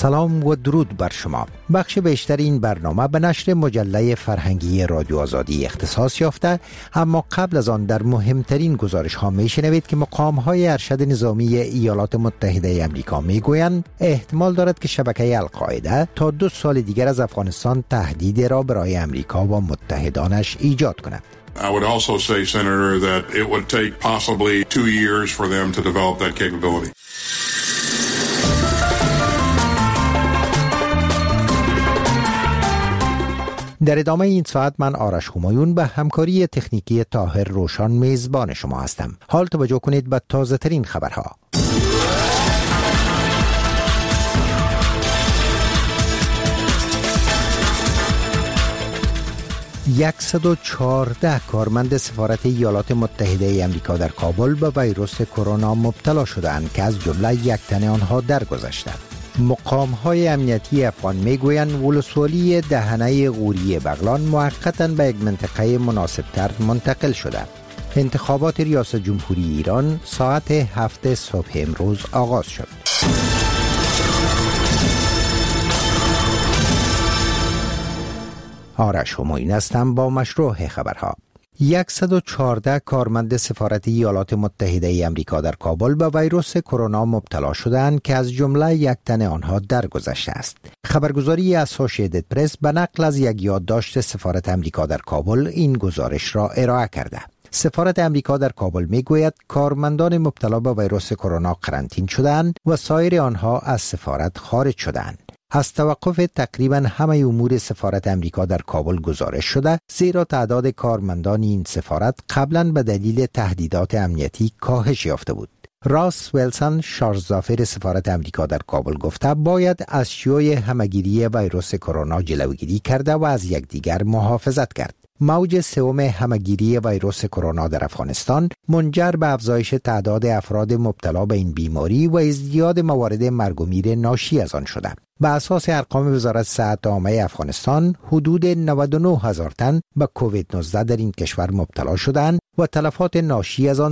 سلام و درود بر شما. بخش بیشتر این برنامه به نشر مجله فرهنگی رادیو آزادی اختصاص یافته، اما قبل از آن در مهمترین گزارش ها می شنوید که مقام های ارشد نظامی ایالات متحده امریکا می گویند احتمال دارد که شبکه القاعده تا 2 سال دیگر از افغانستان تهدید را برای امریکا و متحدانش ایجاد کند. I would also say, Senator, that it would take possibly 2 years for them to develop that capability. در ادامه این ساعت من آرش همایون به همکاری تکنیکی طاهر روشان میزبان شما هستم. حال توجه کنید به تازه ترین خبرها. $114 کارمند سفارت ایالات متحده امریکا در کابل به ویروس کرونا مبتلا شدند که از جمله 1 تن آنها درگذشتند. مقام‌های امنیتی افغان میگویند ولسوالی دهنه غوری بغلان موقتاً به یک منطقه مناسبتر منتقل شده. انتخابات ریاست جمهوری ایران ساعت 7 صبح امروز آغاز شد. آرش همایون هستم با مشروع خبرها. 114 کارمند سفارت ایالات متحده امریکا در کابل به ویروس کرونا مبتلا شدند که از جمله 1 تن آنها درگذشته است. خبرگزاری اسوسییتد پرس به نقل از یک یادداشت سفارت امریکا در کابل این گزارش را ارائه کرده. سفارت امریکا در کابل میگوید کارمندان مبتلا به ویروس کرونا قرنطین شدند و سایر آنها از سفارت خارج شدند. از توقف تقریبا همه امور سفارت امریکا در کابل گزارش شده، زیرا تعداد کارمندان این سفارت قبلا به دلیل تهدیدات امنیتی کاهش یافته بود. راس ویلسون، شارژ-ظافر سفارت امریکا در کابل گفته باید از شیوع همهگیری ویروس کرونا جلوگیری کرده و از یکدیگر محافظت کرد. موج سوم همهگیری ویروس کرونا در افغانستان منجر به افزایش تعداد افراد مبتلا به این بیماری و ازدیاد موارد مرگ و میر ناشی از آن شده. به اساس ارقام وزارت صحت عامه افغانستان، حدود 99,000 تن به کووید 19 در این کشور مبتلا شدند و تلفات ناشی از آن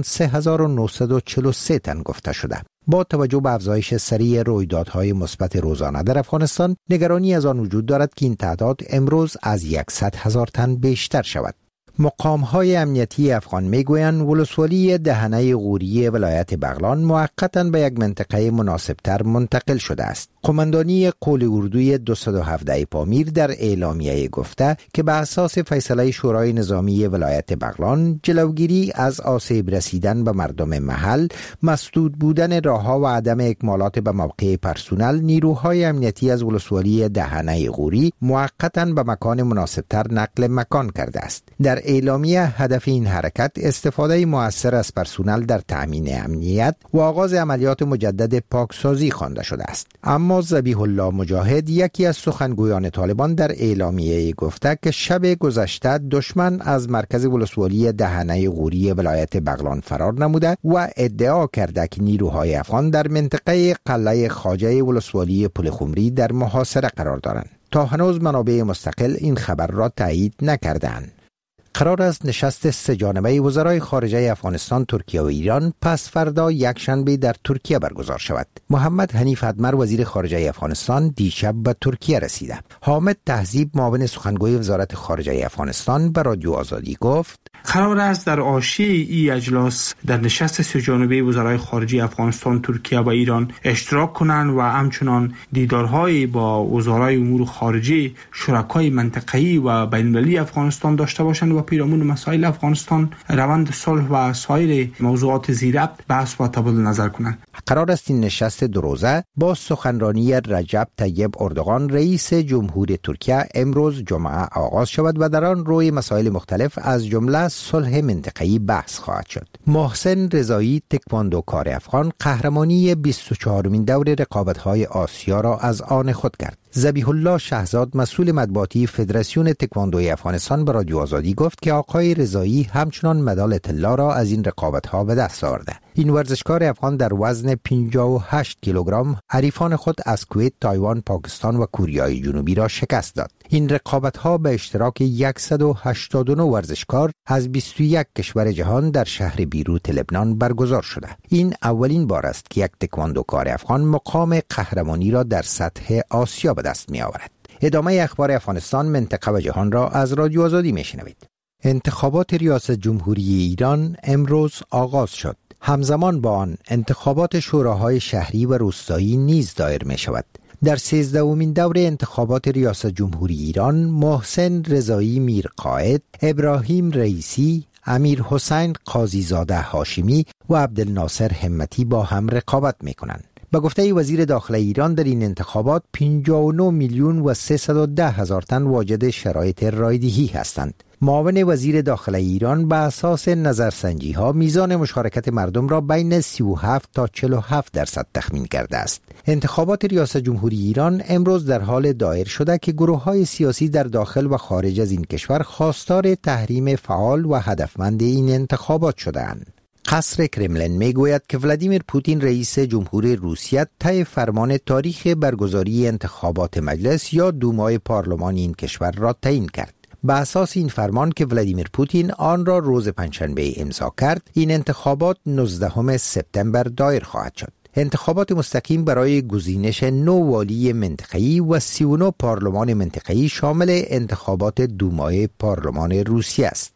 3,943 تن گفته شده. با توجه به افزایش سریع رویدادهای مثبت روزانه در افغانستان، نگرانی از آن وجود دارد که این تعداد امروز از 100,000 تن بیشتر شود. مقام‌های امنیتی افغان میگویند ولسوالی دهنه غوری ولایت بغلان موقتاً به یک منطقه مناسبتر منتقل شده است. قماندانی قول اردوی 217 پامیر در اعلامیه گفته که به اساس فیصله شورای نظامی ولایت بغلان، جلوگیری از آسیب رسیدن به مردم محل، مسدود بودن راه‌ها و عدم اکمالات به موقع پرسونل، نیروهای امنیتی از ولسوالی دهنه غوری موقتاً به مکان مناسبتر نقل مکان کرده است. در اعلامیه هدف این حرکت استفاده مؤثر از پرسونل در تأمین امنیت و آغاز عملیات مجدد پاکسازی خوانده شده است. اما ذبیح الله مجاهد، یکی از سخنگویان طالبان، در اعلامیه گفته که شب گذشته دشمن از مرکز ولسوالی دهنه غوری ولایت بغلان فرار نموده و ادعا کرده که نیروهای افغان در منطقه قلعه خواجه ولسوالی پلخمری در محاصره قرار دارند. تا هنوز منابع مستقل این خبر را تایید نکردند. قرار است نشست 3 جانبه وزرای خارجه افغانستان، ترکیه و ایران پس فردا یکشنبه در ترکیه برگزار شود. محمد حنیف اتمر، وزیر خارجه افغانستان، دیشب به ترکیه رسیده. حامد تهذیب، معاون سخنگوی وزارت خارجه افغانستان، به رادیو آزادی گفت قرار است در حاشیه این اجلاس در نشست 3 جانبه وزرای خارجه افغانستان، ترکیه و ایران اشتراک کنند و همچنان دیدارهای با وزرای امور خارجه شرکای منطقه‌ای و بین‌المللی افغانستان داشته باشند و پیرامون مسائل افغانستان، روند صلح و سایر موضوعات ذی-ربط بحث و تبادل نظر کنند. قرار است این نشست 2 روزه با سخنرانی رجب طیب اردوغان، رئیس جمهور ترکیه، امروز جمعه آغاز شود و در آن روی مسائل مختلف از جمله صلح منطقه‌ای بحث خواهد شد. محسن رضایی، تکواندوکار افغان، قهرمانی 24مین دور رقابت‌های آسیا را از آن خود کرد. ذبیح الله شهزاد، مسئول مطبوعاتی فدراسیون تکواندوی افغانستان، به رادیو آزادی گفت که آقای رضایی همچنان مدال طلا را از این رقابت‌ها به دست آورده. این ورزشکار افغان در وزن 58 کیلوگرم حریفان خود از کویت، تایوان، پاکستان و کره جنوبی را شکست داد. این رقابت‌ها به اشتراک 189 ورزشکار از 21 کشور جهان در شهر بیروت لبنان برگزار شده. این اولین بار است که یک تکواندوکار افغان مقام قهرمانی را در سطح آسیا به دست می‌آورد. ادامه اخبار افغانستان، منطقه و جهان را از رادیو آزادی می‌شنوید. انتخابات ریاست جمهوری ایران امروز آغاز شد. همزمان با آن انتخابات شوراهای شهری و روستایی نیز دایر می‌شود. در 13مین دوره انتخابات ریاست جمهوری ایران، محسن رضایی میرقائد، ابراهیم رئیسی، امیر حسین قاضیزاده هاشمی و عبدالناصر همتی با هم رقابت می‌کنند. به گفته وزیر داخله ایران، در این انتخابات 59 میلیون و 310 هزار تن واجد شرایط رایدهی هستند. معاون وزیر داخله ایران به اساس نظرسنجی ها میزان مشارکت مردم را بین 37 تا 47% تخمین کرده است. انتخابات ریاست جمهوری ایران امروز در حال دایر شده که گروه های سیاسی در داخل و خارج از این کشور خواستار تحریم فعال و هدفمند این انتخابات شده‌اند. قصر کرملین میگوید که ولادیمیر پوتین رئیس جمهور روسیه طی فرمان تاریخ برگزاری انتخابات مجلس یا دومای پارلمان این کشور را تعیین کرد. به اساس این فرمان که ولادیمیر پوتین آن را روز پنجشنبه امضا کرد، این انتخابات 19 سپتامبر دایر خواهد شد. انتخابات مستقیم برای گزینش 9 والی منطقه‌ای و 39 پارلمان منطقه‌ای شامل انتخابات دومای پارلمان روسیه است.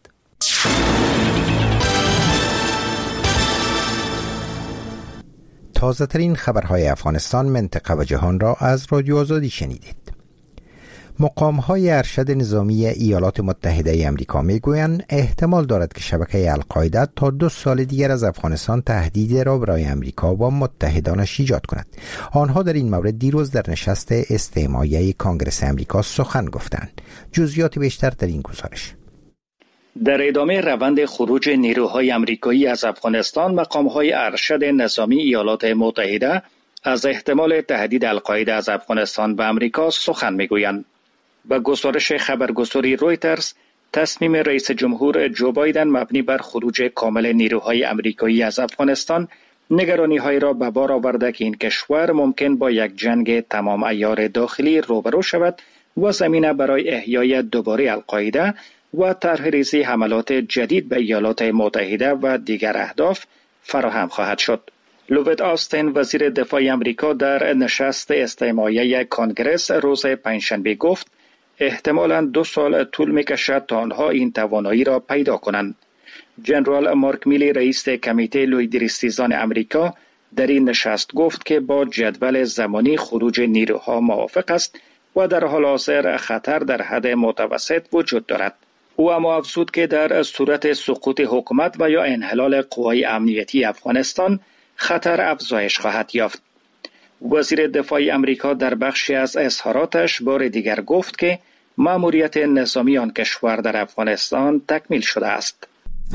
تازه ترین خبرهای افغانستان، منطقه و جهان را از رادیو آزادی شنیدید. مقام‌های ارشد نظامی ایالات متحده آمریکا میگویند احتمال دارد که شبکه القاعده تا 2 سال دیگر از افغانستان تهدید را برای آمریکا و متحدانش ایجاد کند. آنها در این مورد دیروز در نشست استماعیه کانگرس آمریکا سخن گفتند. جزئیات بیشتر در این گزارش. در ادامه روند خروج نیروهای آمریکایی از افغانستان، مقام‌های ارشد نظامی ایالات متحده از احتمال تهدید القاعده از افغانستان به آمریکا سخن میگویند. به گزارش خبرگزاری رویترز، تصمیم رئیس جمهور جو بایدن مبنی بر خروج کامل نیروهای آمریکایی از افغانستان نگرانی‌های را به بار آورده که این کشور ممکن با یک جنگ تمام عیار داخلی روبرو شود و زمینه برای احیای دوباره القاعده و طرح‌ریزی حملات جدید به ایالات متحده و دیگر اهداف فراهم خواهد شد. لوید آستین، وزیر دفاع آمریکا، در نشست استماعیه کانگرس روز پنجشنبه گفت احتمالاً 2 سال طول می‌کشد تا آنها این توانایی را پیدا کنند. جنرال مارک میلی، رئیس کمیته لویدریستیزان آمریکا، در این نشست گفت که با جدول زمانی خروج نیروها موافق است و در حال حاضر خطر در حد متوسط وجود دارد. او اما افزود که در صورت سقوط حکومت و یا انحلال قوای امنیتی افغانستان خطر افزایش خواهد یافت. وزیر دفاع آمریکا در بخشی از اظهاراتش بار دیگر گفت که مأموریت نظامی آن کشور در افغانستان تکمیل شده است.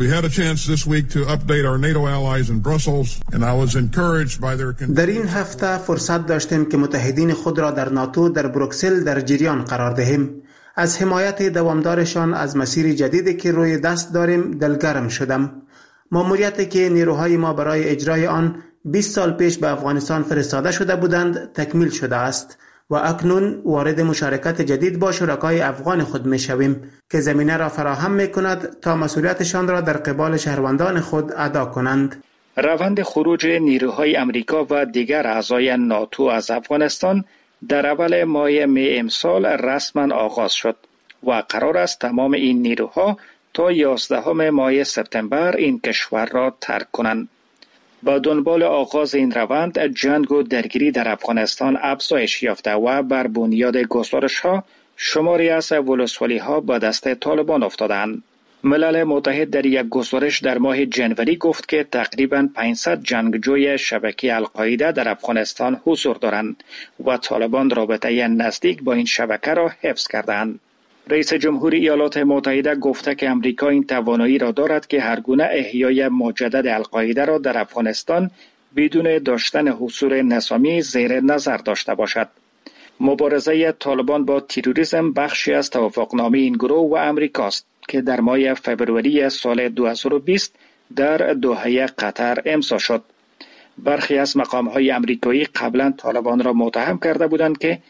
در این هفته فرصت داشتیم که متحدین خود را در ناتو در بروکسل در جریان قرار دهیم. از حمایت دوامدارشان از مسیر جدیدی که روی دست داریم دلگرم شدم. مأموریتی که نیروهای ما برای اجرای آن 20 سال پیش به افغانستان فرستاده شده بودند تکمیل شده است و اکنون وارد مشارکت جدید با شرکای افغان خود می شویم که زمینه را فراهم می کند تا مسئولیتشان را در قبال شهروندان خود ادا کنند. روند خروج نیروهای آمریکا و دیگر اعضای ناتو از افغانستان در اول ماه می امسال رسما آغاز شد و قرار است تمام این نیروها تا 11 ماه سپتامبر این کشور را ترک کنند. با دنبال آغاز این روند، جنگ و درگیری در افغانستان افزایش یافته و بر بنیاد گزارش‌ها شماری از ولسوالی‌ها به دست طالبان افتادند. ملل متحد در یک گزارش در ماه جنوری گفت که تقریباً 500 جنگجوی شبکه القاعده در افغانستان حضور دارند و طالبان رابطه نزدیک با این شبکه را حفظ کردند. رئیس جمهور ایالات متحده گفته که آمریکا این توانایی را دارد که هر گونه احیای مجدد القاعده را در افغانستان بدون داشتن حضور نظامی زیر نظر داشته باشد. مبارزه طالبان با تروریسم بخشی از توافقنامه این گروه و آمریکاست که در ماه فوریه سال 2020 در دوحه قطر امضا شد. برخی از مقام‌های آمریکایی قبلا طالبان را متهم کرده بودند که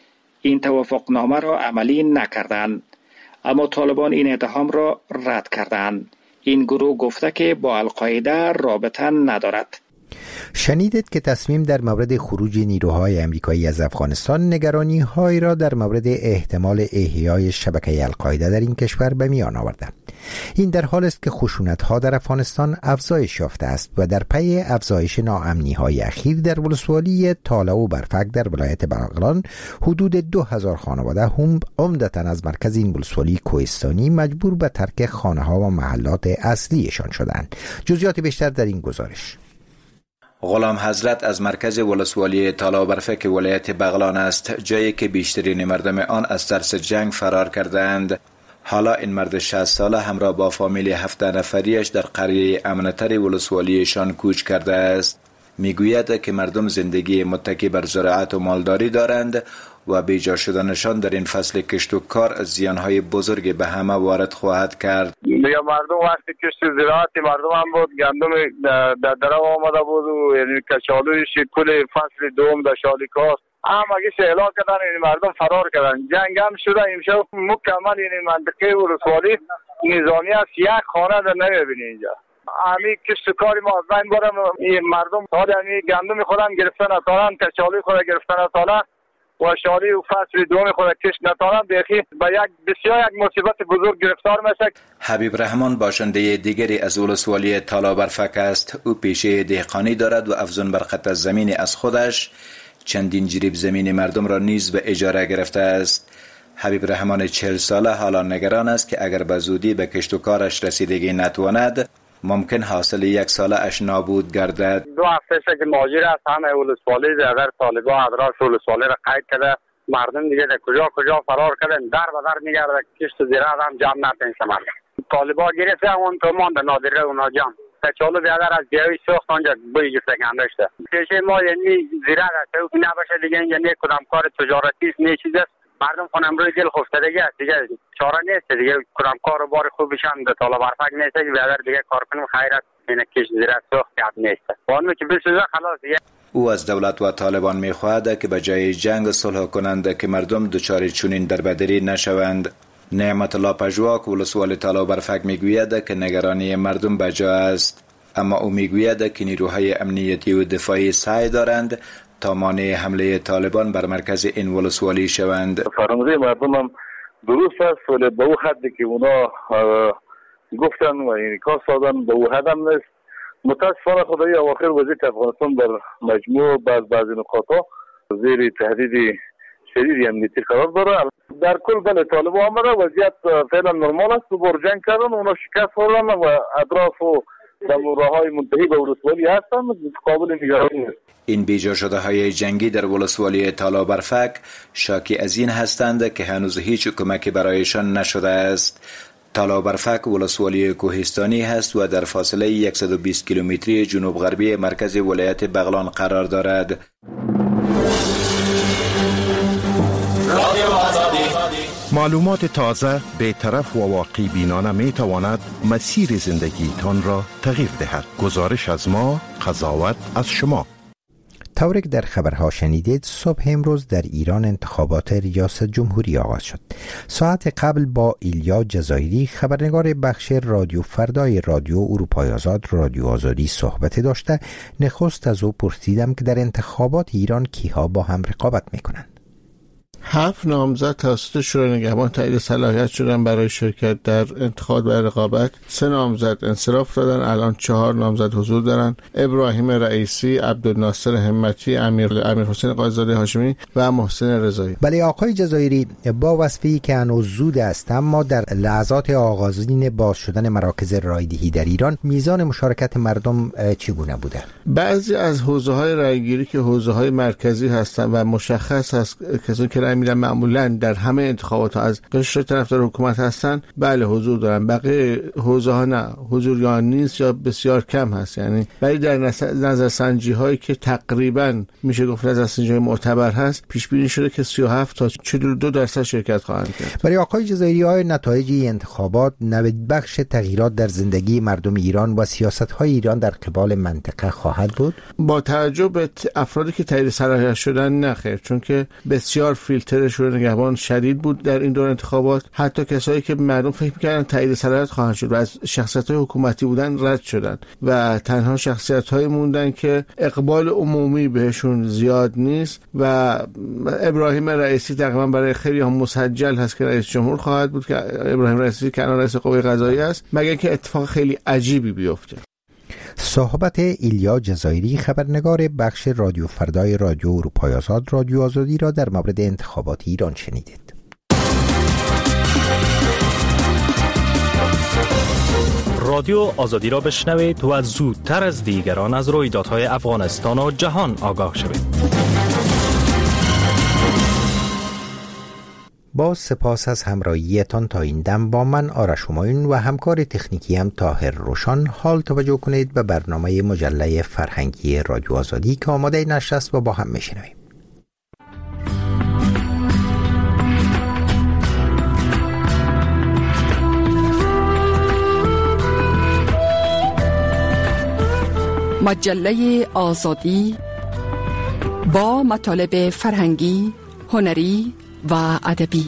این توافقنامه را عملی نکردند. اما طالبان این اتهام را رد کردند. این گروه گفته که با القاعده رابطه ندارد. شنیدید که تصمیم در مورد خروج نیروهای امریکایی از افغانستان نگرانی‌هایی را در مورد احتمال احیای شبکه القاعده در این کشور به میان آورده. این در حال است که خشونت‌ها در افغانستان افزایش یافته است و در پی افزایش ناامنی‌های اخیر در ولسوالی تاله و برفک در ولایت بغلان حدود 2000 خانواده عمدتاً از مرکز این ولسوالی کوهستانی مجبور به ترک خانه‌ها و محلات اصلیشان شدند. جزئیات بیشتر در این گزارش. غلام حضرت از مرکز ولسوالی تاله و برفک ولایت بغلان است، جایی که بیشترین مردم آن از ترس جنگ فرار کردند. حالا این مرد 60 ساله همراه با فامیل 7 نفریش در قریه امن‌تر ولسوالیشان کوچ کرده است. میگوید که مردم زندگی متکی بر زراعت و مالداری دارند و بیجا شدنشان در این فصل کشت و کار زیانهای بزرگی به همه وارد خواهد کرد. یا مردم وقتی کشت زراعت مردم هم بود، گندم در درو آمده بود و یعنی کچالویش کل فصل دوم در شالیکاست هم اگه شهلا کردن، یعنی مردم فرار کردن. جنگ هم شده امشب مکمل، یعنی منطقه ولسوالی نظامی است، یک خانه در نمیبینی اینجا. همین کشت کاری ما از بین برم، مردم حال یعنی گندم خودم گرفتن اتارن، کچالوی خود گرفتن اتارن و شالی و فصل دوم خود کش نتانم دیخی با بسیار یک مصیبت بزرگ گرفتار میشه. حبیب رحمان باشنده دیگری از ولسوالی تاله و برفک است. او پیشه دهقانی دارد و افزون بر قطع زمین از خودش چندین جریب زمین مردم را نیز به اجاره گرفته است. حبیب رحمان 40 ساله حالا نگران است که اگر به زودی به کشت و کارش رسیدگی نتواند ممکن حاصل 1 ساله اش نابود گردد. 2 هفته که ماجر است، همه ولسوالی در طالبان ادراس ولسوالی را قید کرده، مردم دیگه در کجا فرار کردن، در به در میگرده، کشت زراعت هم جمع نتونسته مردم. طالبان گرفته اون تو مانده نادره و ناجان کچالو بیادر از گیاهی سوخت آنجا بوی گفتگنده شده. پیشه ما یعنی زراعت است، او نباشه دیگه یعنی کدام کار تجارتی است، نه چیز است. مردم خونم روی دل خفتگی است، دیگه چاره نیست، دیگه کدام کار و بار خوبش هم در تاله برفک نیست که بیادر دیگه کار کنیم خیر است، اینه کش زراعت سوخت یاد نیست. وانو که بسوزه خلاص دیگه. او از دولت و طالبان می‌خواهد که به جای جنگ صلح کنند که مردم دچار چنین دربدری نشوند. نعمت الله پژواک ولسوالی تاله و برفک میگوید که نگرانی مردم بجا است، اما او میگوید که نیروهای امنیتی و دفاعی سعی دارند تا مانع حمله طالبان بر مرکز این ولسوالی شوند. فرمانده مردم هم درست است، ولی به او حدی که اونا گفتن و انعکاس دادن به او حد هم نیست. متاسفانه خدای اواخر وضعیت افغانستان در مجموع بعضی نقاطها زیر تهدید شدید امنیتی قرار داره. در کل بله طالبان آمده وضعیت فعلا نرمال است، دوباره جنگ کردن، اونا شکست خوردن و اطراف و راههای منتهی به ولسوالی هستند، قابل نگرانی نیست. این بیجا شده های جنگی در ولسوالی تاله و برفک شاکی از این هستند که هنوز هیچ کمکی برایشان نشده است. تاله و برفک ولسوالی کوهستانی هست و در فاصله 120 کیلومتری جنوب غربی مرکز ولایت بغلان قرار دارد. معلومات تازه، بی‌طرف و واقعی بینانه می تواند مسیر زندگیتان را تغییر دهد. گزارش از ما، قضاوت از شما. طوری که در خبرها شنیدید، صبح امروز در ایران انتخابات ریاست جمهوری آغاز شد. ساعت قبل با ایلیا جزایری، خبرنگار بخش رادیو فردای رادیو اروپای آزاد رادیو آزادی صحبت داشته. نخست از او پرسیدم که در انتخابات ایران کیها با هم رقابت میکنند. 7 نامزد توسط شورای نگهبان تایید صلاحیت شدن برای شرکت در انتخابات و رقابت. 3 نامزد انصراف دادن، الان 4 نامزد حضور دارن: ابراهیم رئیسی، عبدالناصر همتی، امیرحسین قاضی‌زاده هاشمی و محسن رضایی. بله آقای جزایری، با وصفی که هنوز زود است اما در لحظات آغازین باز شدن مراکز رایدهی در ایران میزان مشارکت مردم چگونه بوده؟ بعضی از حوزه‌های رایگیری که حوزه‌های مرکزی هستند و مشخص است کسانی که میرن معمولا در همه انتخابات از قشر طرفدار حکومت هستن، بله حضور دارن. بقیه حوزه ها نه، حضور یا نیست یا بسیار کم هست. یعنی ولی در نظرسنجی هایی که تقریبا میشه گفت نظرسنجی های معتبر هست، پیش بینی شده که 37 تا 42% شرکت خواهند کرد. برای آقای جزایری، آیا نتایج این انتخابات نویدبخش تغییرات در زندگی مردم ایران و سیاست های ایران در قبال منطقه خواهد بود؟ با توجه به افرادی که تایید صلاحیت شدن، نه خیر، چون که بسیار فیلتر فیلترش و نگهبان شدید بود در این دور انتخابات. حتی کسایی که مردم فکر می‌کردن تایید صلاحیت خواهند شد و از شخصیت‌های حکومتی بودن رد شدن و تنها شخصیت‌هایی موندن که اقبال عمومی بهشون زیاد نیست و ابراهیم رئیسی تقریبا برای خیلی هم مسجل هست که رئیس جمهور خواهد بود که ابراهیم رئیسی که الان رئیس قوه قضاییه است، مگر که اتفاق خیلی عجیبی بیفته. صحبت ایلیا جزایری، خبرنگار بخش رادیو فردای رادیو اروپای آزاد، رادیو آزادی را در مورد انتخابات ایران شنیدید. رادیو آزادی را بشنوید و زودتر از دیگران از رویدادهای افغانستان و جهان آگاه شوید. با سپاس از همراهیتان تا این دم با من آرش همایون و همکار تکنیکی هم طاهر روشان. حال توجه کنید به برنامه مجله فرهنگی رادیو آزادی که آماده نشر است و با هم میشنویم. مجله آزادی با مطالب فرهنگی، هنری و ادبی.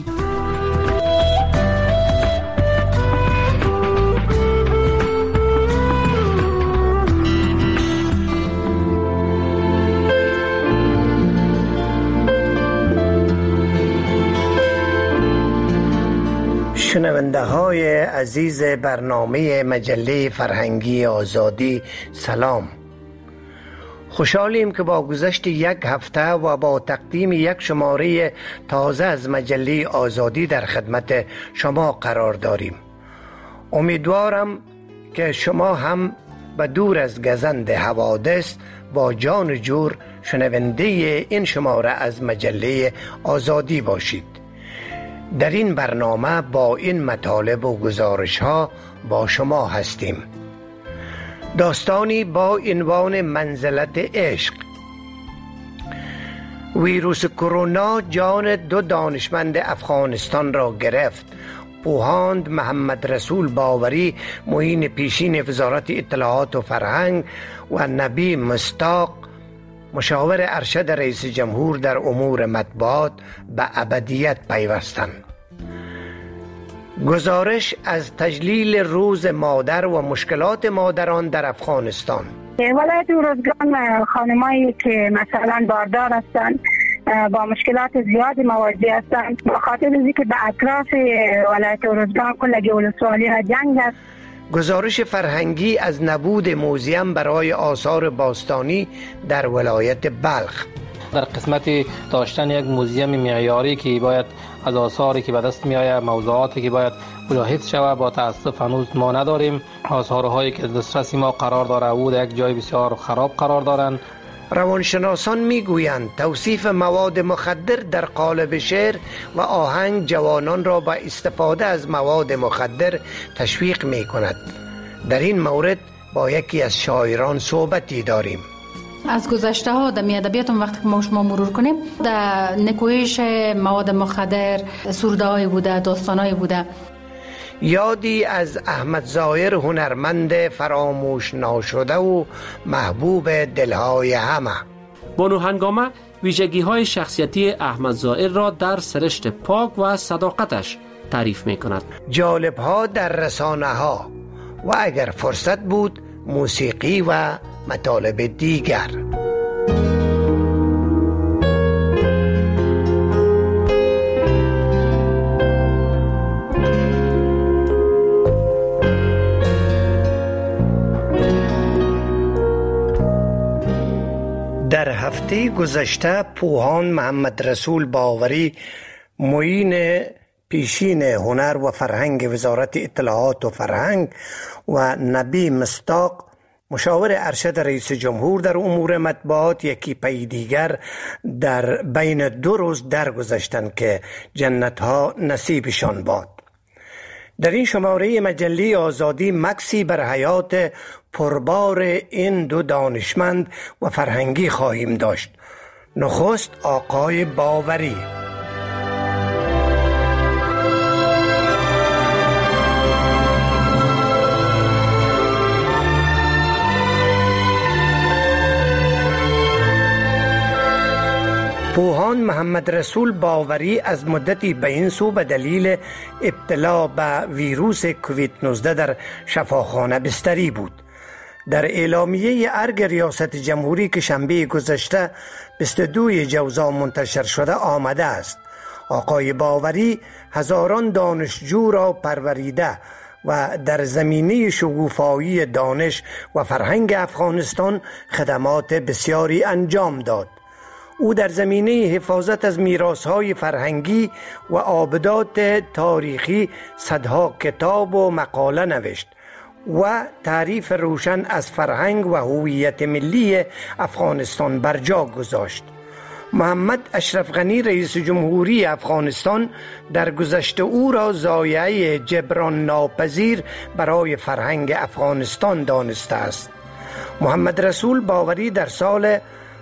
شنونده های عزیز برنامه مجله فرهنگی آزادی، سلام. خوشحالیم که با گذشت یک هفته و با تقدیم یک شماره تازه از مجله آزادی در خدمت شما قرار داریم. امیدوارم که شما هم به دور از گزند حوادث با جان جور شنونده این شماره از مجله آزادی باشید. در این برنامه با این مطالب و گزارش ها با شما هستیم. داستانی با عنوان منزلت عشق. ویروس کرونا جان دو دانشمند افغانستان را گرفت. پوهاند محمد رسول باوری، معین پیشین وزارت اطلاعات و فرهنگ، و نبی مصداق، مشاور ارشد رئیس جمهور در امور مطبوعات، به ابدیت پیوستند. گزارش از تجلیل روز مادر و مشکلات مادران در افغانستان. ولایت ارزگان خانمایی که مثلا باردار هستند با مشکلات زیادی مواجه هستند، به خاطر اینکه به اطراف ولایت ارزگان کلگی ولسوالی ها جنگ است. گزارش فرهنگی از نبود موزیم برای آثار باستانی در ولایت بلخ. در قسمت داشتن یک موزیم معیاری که باید از آثاری که به دست می آید، موضوعاتی که باید ملاحظ شود، با تاسف هنوز ما نداریم. آثارهایی که دسترس ما قرار داره او در یک جای بسیار خراب قرار دارند. روانشناسان میگویند توصیف مواد مخدر در قالب شعر و آهنگ جوانان را به استفاده از مواد مخدر تشویق می کند. در این مورد با یکی از شاعران صحبتی داریم. از گذشته ها در ادبیات وقتی که ما شما مرور کنیم، در نکویش مواد مخدر سروده های بوده، داستان های بوده. یادی از احمد ظاهر، هنرمند فراموش ناشده و محبوب دلهای همه. بانو هنگامه ویژگی های شخصیتی احمد ظاهر را در سرشت پاک و صداقتش تعریف می کند. جالب ها در رسانه ها و اگر فرصت بود موسیقی و مطالب دیگر. در هفته گذشته پوهان محمد رسول باوری، معین پیشین هنر و فرهنگ وزارت اطلاعات و فرهنگ، و نبی مصداق، مشاور ارشد رئیس جمهور در امور مطبوعات، یکی پی دیگر در بین 2 روز درگذشتند که جنت‌ها نصیبشان باد. در این شماره مجله آزادی مکسی بر حیات پربار این 2 دانشمند و فرهنگی خواهیم داشت. نخست آقای باوری. پوهان آن محمد رسول باوری از مدتی به این سو به دلیل ابتلا به ویروس کووید 19 در شفاخانه بستری بود. در اعلامیه ارگ ریاست جمهوری که شنبه گذشته 22 جوزا منتشر شده آمده است آقای باوری هزاران دانشجو را پروریده و در زمینه شگوفایی دانش و فرهنگ افغانستان خدمات بسیاری انجام داد. او در زمینه حفاظت از میراث‌های فرهنگی و آبدات تاریخی صدها کتاب و مقاله نوشت و تعریف روشن از فرهنگ و هویت ملی افغانستان بر جا گذاشت. محمد اشرف غنی رئیس جمهوری افغانستان در گذشته او را ضایعه جبران ناپذیر برای فرهنگ افغانستان دانسته است. محمد رسول باوری در سال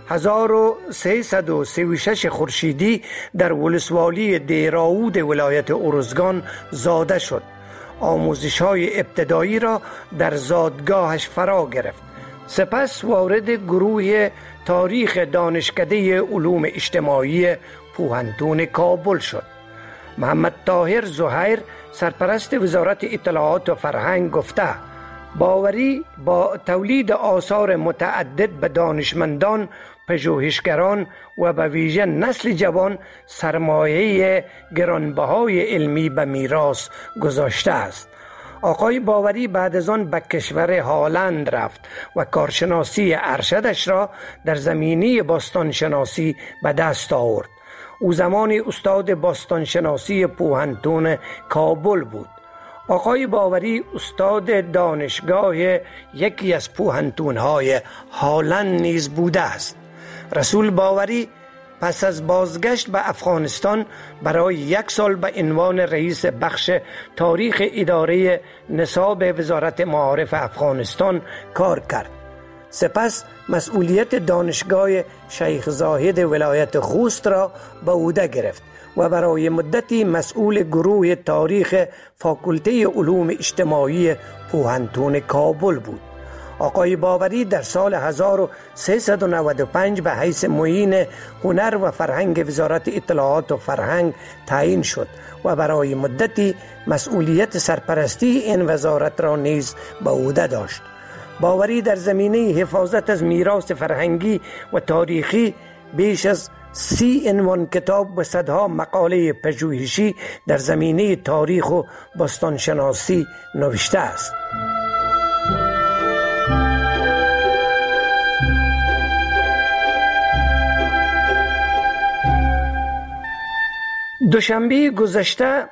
1336 خورشیدی در ولسوالی دیراود ولایت ارزگان زاده شد. آموزش‌های ابتدایی را در زادگاهش فرا گرفت. سپس وارد گروه تاریخ دانشکده علوم اجتماعی پوهنتون کابل شد. محمد طاهر زهیر سرپرست وزارت اطلاعات و فرهنگ گفته باوری با تولید آثار متعدد به دانشمندان، پژوهشگران و به ویژه نسل جوان سرمایه گرانبهای علمی به میراث گذاشته است. آقای باوری بعد از آن به کشور هالند رفت و کارشناسی ارشدش را در زمینه باستانشناسی به دست آورد. او زمانی استاد باستانشناسی پوهنتون کابل بود. آقای باوری استاد دانشگاه یکی از پوهنتون‌های هالند نیز بوده است. رسول باوری پس از بازگشت به افغانستان برای 1 سال به عنوان رئیس بخش تاریخ اداره نصاب وزارت معارف افغانستان کار کرد. سپس مسئولیت دانشگاه شیخ زاهد ولایت خوست را به عهده گرفت و برای مدتی مسئول گروه تاریخ فاکولته علوم اجتماعی پوهنتون کابل بود. آقای باوری در سال 1395 به حیث معین هنر و فرهنگ وزارت اطلاعات و فرهنگ تعیین شد و برای مدتی مسئولیت سرپرستی این وزارت را نیز به عهده داشت. باوری در زمینه حفاظت از میراث فرهنگی و تاریخی بیش از 30 عنوان کتاب و صدها مقاله پژوهشی در زمینه تاریخ و باستانشناسی نوشته است. دوشنبه گذشته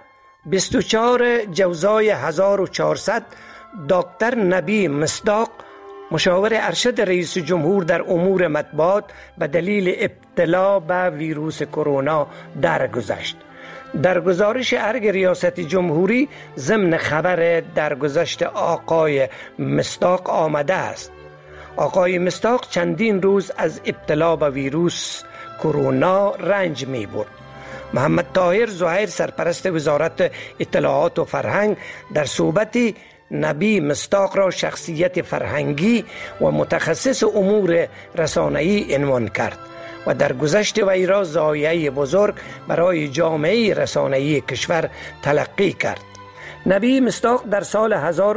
24 جوزای 1400 دکتر نبی مصداق مشاور ارشد رئیس جمهور در امور مطبوعات به دلیل ابتلا به ویروس کرونا درگذشت. در گزارش ارگ ریاست جمهوری ضمن خبر درگذشت آقای مصداق آمده است. آقای مصداق چندین روز از ابتلا به ویروس کرونا رنج می برد. محمد طاهر زهیر سرپرست وزارت اطلاعات و فرهنگ در صحبتی نبی مصداق را شخصیت فرهنگی و متخصص امور رسانه‌ای عنوان کرد و در گذشت وی را ضایعه بزرگ برای جامعه رسانه‌ای کشور تلقی کرد. نبی مصداق در سال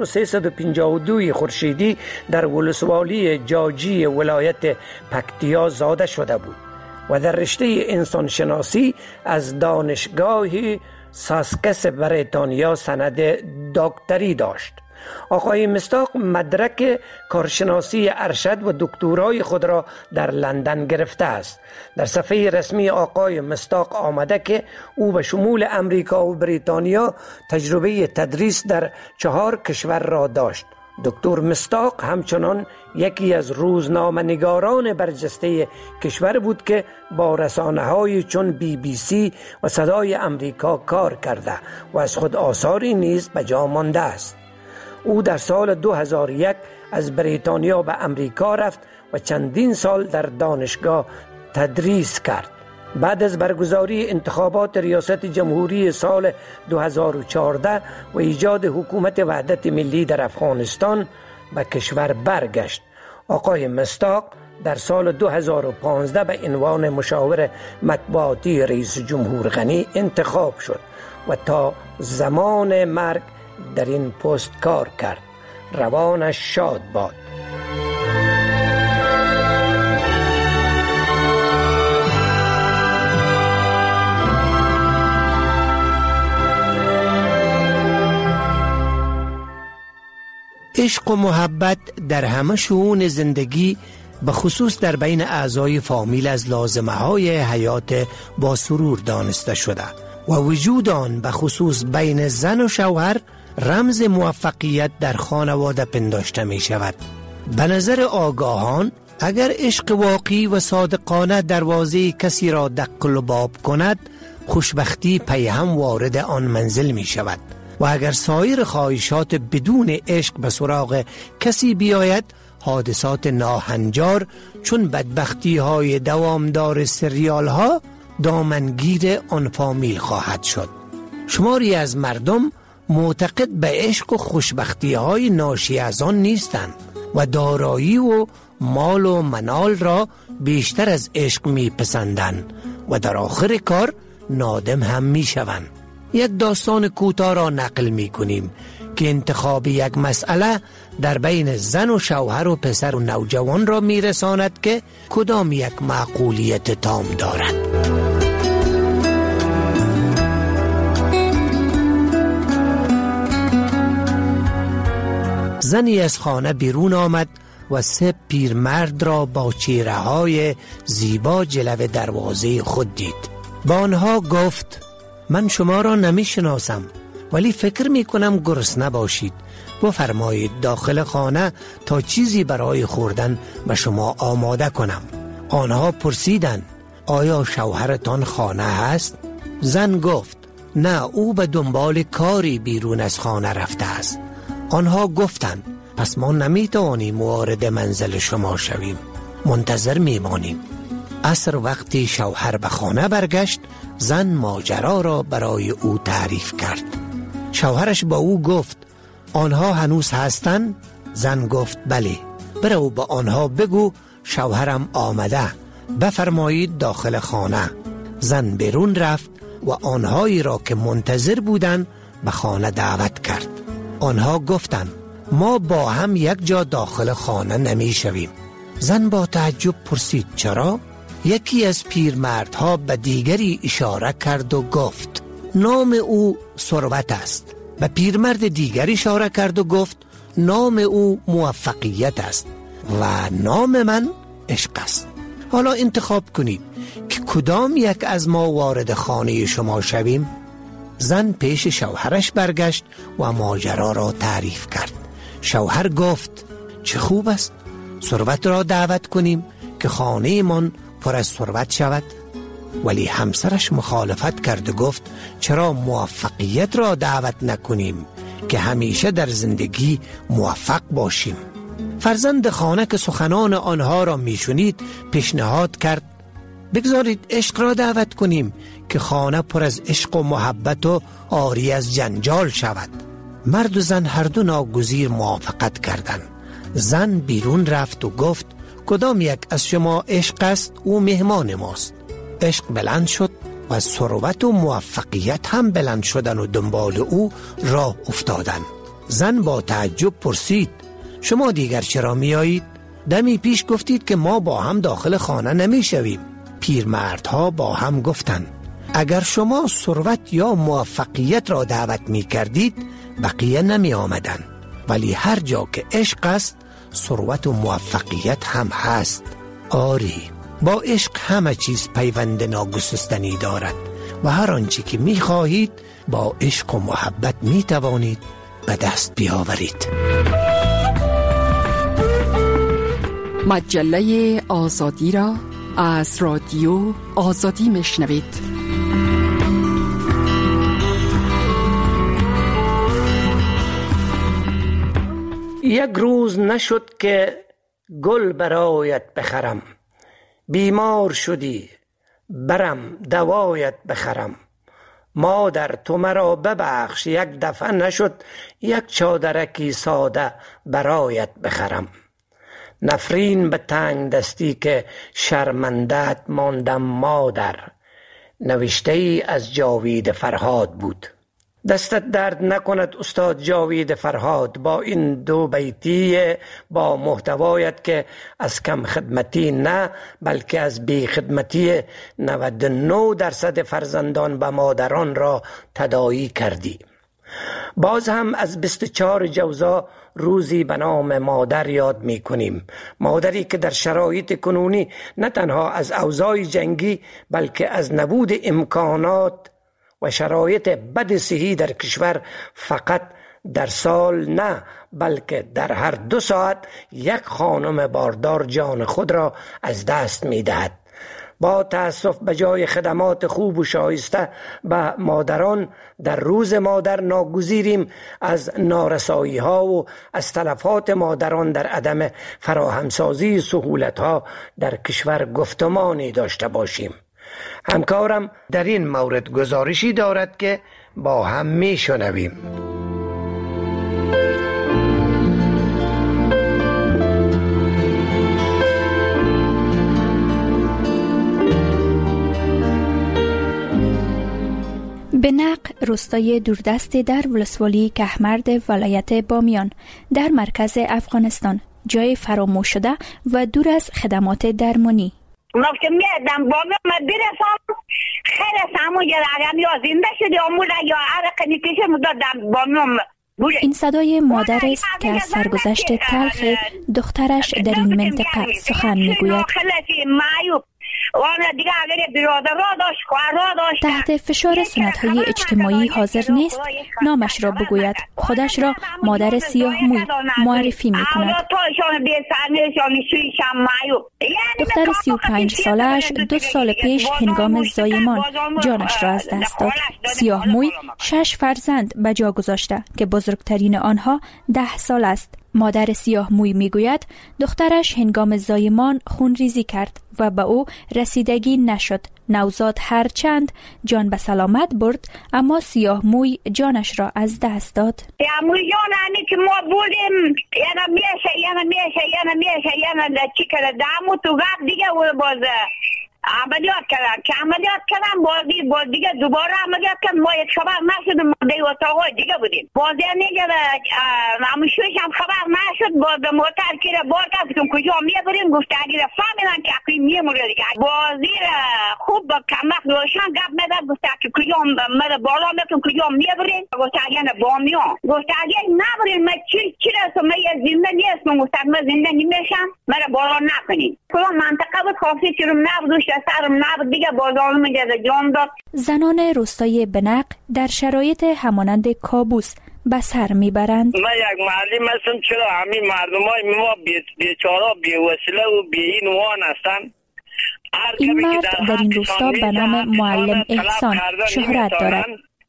1352 خورشیدی در ولسوالی جاجی ولایت پکتیا زاده شده بود و در رشته انسانشناسی از دانشگاه ساسکس بریتانیا سند دکتری داشت. آقای مصداق مدرک کارشناسی ارشد و دکترای خود را در لندن گرفته است. در صفحه رسمی آقای مصداق آمده که او به شمول امریکا و بریتانیا تجربه تدریس در 4 کشور را داشت. دکتر مصداق همچنان یکی از روزنامه‌نگاران برجسته کشور بود که با رسانه‌های چون BBC و صدای امریکا کار کرده و از خود آثاری نیز به جا مانده است. او در سال 2001 از بریتانیا به امریکا رفت و چندین سال در دانشگاه تدریس کرد. بعد از برگزاری انتخابات ریاست جمهوری سال 2014 و ایجاد حکومت وحدت ملی در افغانستان به کشور برگشت. آقای مصداق در سال 2015 به عنوان مشاور مطبوعاتی رئیس جمهور غنی انتخاب شد و تا زمان مرگ در این پست کار کرد. روانش شاد باد. عشق و محبت در همه شئون زندگی به خصوص در بین اعضای فامیل از لازمه های حیات با سرور دانسته شده و وجود آن به خصوص بین زن و شوهر رمز موفقیت در خانواده پنداشته می شود. به نظر آگاهان اگر عشق واقعی و صادقانه دروازه کسی را دق و باب کند، خوشبختی پی هم وارد آن منزل می شود و اگر سایر خواهشات بدون عشق به سراغ کسی بیاید، حادثات ناهنجار چون بدبختی های دوامدار سریال ها دامنگیر آن فامیل خواهد شد. شماری از مردم معتقد به عشق و خوشبختی های ناشی از آن نیستند و دارایی و مال و منال را بیشتر از عشق می پسندند و در آخر کار نادم هم می شوند. یک داستان کوتاه را نقل می کنیم که انتخاب یک مسئله در بین زن و شوهر و پسر و نوجوان را می رساند که کدام یک معقولیت تام دارد. زنی از خانه بیرون آمد و 3 پیرمرد را با چهره‌های زیبا جلو دروازه خود دید. با آنها گفت: من شما را نمی شناسم، ولی فکر می کنم گرسنه باشید. بفرمایید داخل خانه تا چیزی برای خوردن به شما آماده کنم. آنها پرسیدند: آیا شوهرتان خانه هست؟ زن گفت: نه، او به دنبال کاری بیرون از خانه رفته است. آنها گفتند: پس ما نمی توانیم وارد منزل شما شویم، منتظر می مانیم. عصر وقتی شوهر به خانه برگشت، زن ماجرا را برای او تعریف کرد. شوهرش با او گفت: آنها هنوز هستند؟ زن گفت: بله. برو با آنها بگو شوهرم آمده، بفرمایید داخل خانه. زن بیرون رفت و آنهایی را که منتظر بودند به خانه دعوت کرد. آنها گفتند: ما با هم یک جا داخل خانه نمی شویم. زن با تعجب پرسید: چرا؟ یکی از پیرمردها به دیگری اشاره کرد و گفت: نام او ثروت است. به پیرمرد دیگری اشاره کرد و گفت: نام او موفقیت است و نام من عشق است. حالا انتخاب کنید که کدام یک از ما وارد خانه شما شویم؟ زن پیش شوهرش برگشت و ماجرا را تعریف کرد. شوهر گفت: چه خوب است، ثروت را دعوت کنیم که خانه من پر از ثروت شود. ولی همسرش مخالفت کرد و گفت: چرا موفقیت را دعوت نکنیم که همیشه در زندگی موفق باشیم؟ فرزند خانه که سخنان آنها را میشنید پیشنهاد کرد: بگذارید عشق را دعوت کنیم که خانه پر از عشق و محبت و عاری از جنجال شود. مرد و زن هر دو ناگزیر موافقت کردند. زن بیرون رفت و گفت: کدام یک از شما عشق است؟ او مهمان ماست. عشق بلند شد و ثروت و موفقیت هم بلند شدن و دنبال او راه افتادن. زن با تعجب پرسید: شما دیگر چرا می آیید؟ دمی پیش گفتید که ما با هم داخل خانه نمی شویم. پیرمردها با هم گفتند: اگر شما ثروت یا موفقیت را دعوت می کردید بقیه نمی آمدن، ولی هر جا که عشق است ثروت و موفقیت هم هست. آری، با عشق همه چیز پیوند ناگسستنی دارد و هر آنچه که می خواهید با عشق و محبت می توانید به دست بیاورید. مجله آزادی را از رادیو آزادی میشنوید. یک روز نشد که گل برایت بخرم، بیمار شدی برم دوایت بخرم. مادر تو مرا ببخش، یک دفعه نشد یک چادرکی ساده برایت بخرم. نفرین به تنگ دستی که شرمندت ماندم مادر، نوشته ای از جاوید فرهاد بود. دستت درد نکند استاد جاوید فرهاد با این 2 بیتی با محتوایت که از کم خدمتی نه بلکه از بی خدمتی 99% فرزندان به مادران را تداعی کردی. باز هم از 24 جوزا روزی به نام مادر یاد می کنیم. مادری که در شرایط کنونی نه تنها از اوضاع جنگی بلکه از نبود امکانات و شرایط بد صحی در کشور فقط در سال نه بلکه در هر 2 ساعت یک خانم باردار جان خود را از دست می دهد. با تأسف به جای خدمات خوب و شایسته به مادران در روز مادر ناگزیریم از نارسایی ها و از تلفات مادران در عدم فراهمسازی سهولت ها در کشور گفتمانی داشته باشیم. همکارم در این مورد گزارشی دارد که با هم می شنویم. بنق روستای دوردست در ولسوالی کهمرد ولایت بامیان در مرکز افغانستان، جای فراموش شده و دور از خدمات درمانی. وقتی میادم بامیان من برسم خیلی سامو جرگم یا زنده شده آموده یا عرق نیکیشه مدادم بامیان. این صدای مادر است که از سرگذشت تلخ دخترش در این منطقه سخن میگوید. تحت فشار سنت‌های اجتماعی حاضر نیست نامش را بگوید. خودش را مادر سیاه موی معرفی می‌کند. دختر 35 سالش 2 سال پیش هنگام زایمان جانش را از دست داد. سیاه موی 6 فرزند به جا گذاشته که بزرگترین آنها 10 سال است. مادر سیاه موی میگوید دخترش هنگام زایمان خونریزی کرد و به او رسیدگی نشد. نوزاد هرچند جان به سلامت برد اما سیاه موی جانش را از دست داد. موی جان همی که ما بودیم یعنی چی کرده دامو تو گفت دیگه و باز عملیات کردم باز دیگه دوباره عملیات کردم. ما یک خبر نشد ما دیگه اتاقای دیگه بودیم. باز نیگه نموشویش هم خبر نشد. باز موتر که بار کردم کجا میبریم گفت اگه فهمیدن که اقلی میمونه دیگه. بازی خوب کمک روشن گفت میداد گفت که کجا مده بالا میتون کجا میبریم. گفت اگه بامیان گفت اگه نبریم من چی رسو من یه زنده نیستم. گفت من زنده نمیشم مده بالا نکنیم. کلا منطقه بود خاصی چیرم نبودوش دیگه زنان روستای بنق در شرایط همانند کابوس به سر میبرند. من یک معلم هستم. چرا همین مردمای ما بیچاره بی‌وسیله و بی‌عنوان هستند. این مرد در این روستا به نام معلم احسان شهرت دارد.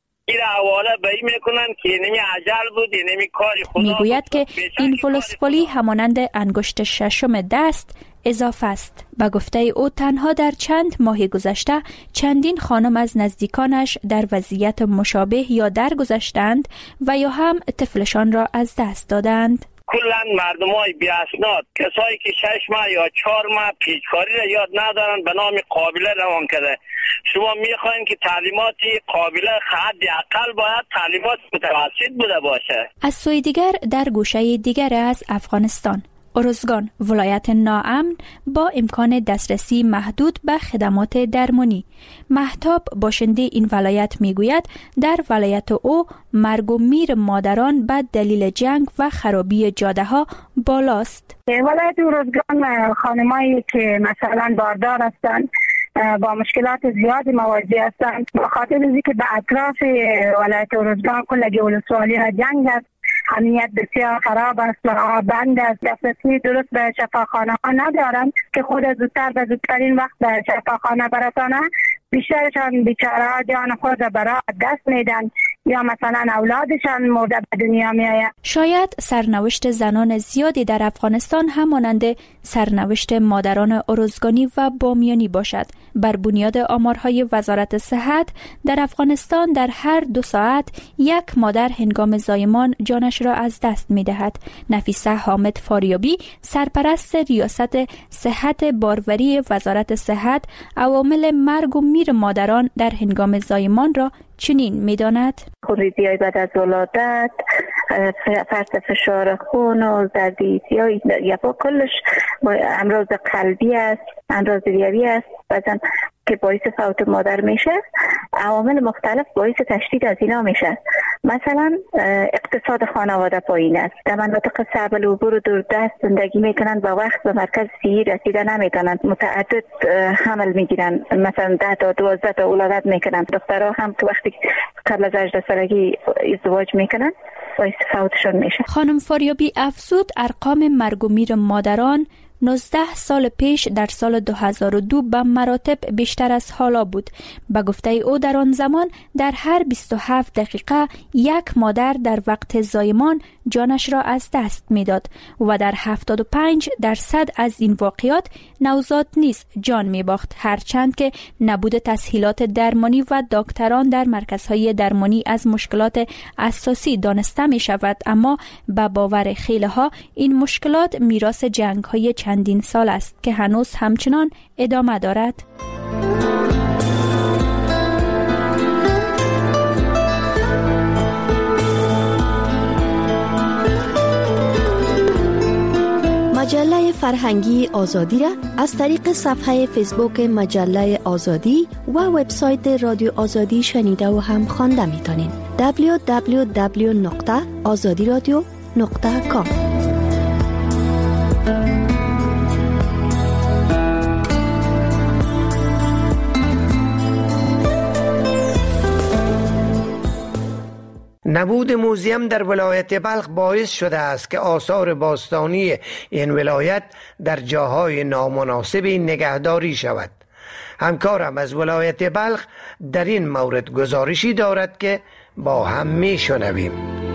میگوید که این ولسوالی همانند انگشت ششم دست اضافه است. به گفته او تنها در چند ماه گذشته چندین خانم از نزدیکانش در وضعیت مشابه یا درگذشتند و یا هم طفلشان را از دست دادند. کلن مردم های بی اسناد، کسایی که 6 ماه یا 4 ماه پیشکاری را یاد ندارن به نام قابله روان کرده. شما میخواین که تعلیماتی قابله حد اقل باید تعلیمات متوسط بوده باشه. از سوی دیگر در گوشه دیگر از افغانستان، ارزگان، ولایت ناامن با امکان دسترسی محدود به خدمات درمانی. مهتاب باشنده این ولایت میگوید در ولایت او مرگ و میر مادران به دلیل جنگ و خرابی جاده ها بالاست. ولایت ارزگان خانمایی که مثلا باردار هستند با مشکلات زیادی مواجه هستند. به خاطر اینکه به اطراف ولایت ارزگان کل ولسوالی جنگ است، امنیت بسیار خراب است و بند است. دسترسی درست به شفاخانه ها ندارند که خود زودتر به زودترین وقت به شفاخانه برسانه. بیشترشان بیچاره ها جان خود برای دست میدن یا مثلا اولادشان مرده به دنیا می آید. شاید سرنوشت زنان زیادی در افغانستان همانند سرنوشت مادران ارزگانی و بامیانی باشد. بر بنیاد آمارهای وزارت صحت در افغانستان در هر 2 ساعت یک مادر هنگام زایمان جانش را از دست می دهد. نفیسه حامد فاریابی سرپرست ریاست صحت باروری وزارت صحت عوامل مرگ و میر مادران در هنگام زایمان را چنین می‌داند: خونریزی های بعد از ولادت، فرط فشار خون و ظردیتی های یا کلش امراض قلبی است، امراض ریوی است بعضا که باعث فوت مادر میشه. عوامل مختلف باعث تشدید از اینا میشه. مثلا اقتصاد خانواده پایین است، در مناطق صعب العبور و دوردست زندگی میکنند و وقت به مرکز صحی رسیده نمیتونند، متعدد حمل میگیرن، مثلا 10 تا 12 تا ولادت میکنن. دخترها هم که وقتی قبل از 18 سالگی ازدواج میکنن باعث فوتشون میشه. خانم فاریابی افزود ارقام مرگ و میر مادران 19 سال پیش در سال 2002 به مراتب بیشتر از حالا بود. به گفته او در آن زمان در هر 27 دقیقه یک مادر در وقت زایمان جانش را از دست میداد و در 75% از این واقعات نوزاد نیز جان می باخت، هرچند که نبود تسهیلات درمانی و دکتران در مرکزهای درمانی از مشکلات اساسی دانسته می شود. اما به باور خیلی ها این مشکلات میراث جنگ های چندین سال است که هنوز همچنان ادامه دارد. مجله فرهنگی آزادی را از طریق صفحه فیسبوک مجله آزادی و وبسایت رادیو آزادی شنیده و هم خوانده می‌تونین. www.azadiradio.com. نبود موزیم در ولایت بلخ باعث شده است که آثار باستانی این ولایت در جاهای نامناسبی نگهداری شود. همکارم از ولایت بلخ در این مورد گزارشی دارد که با هم میشنویم.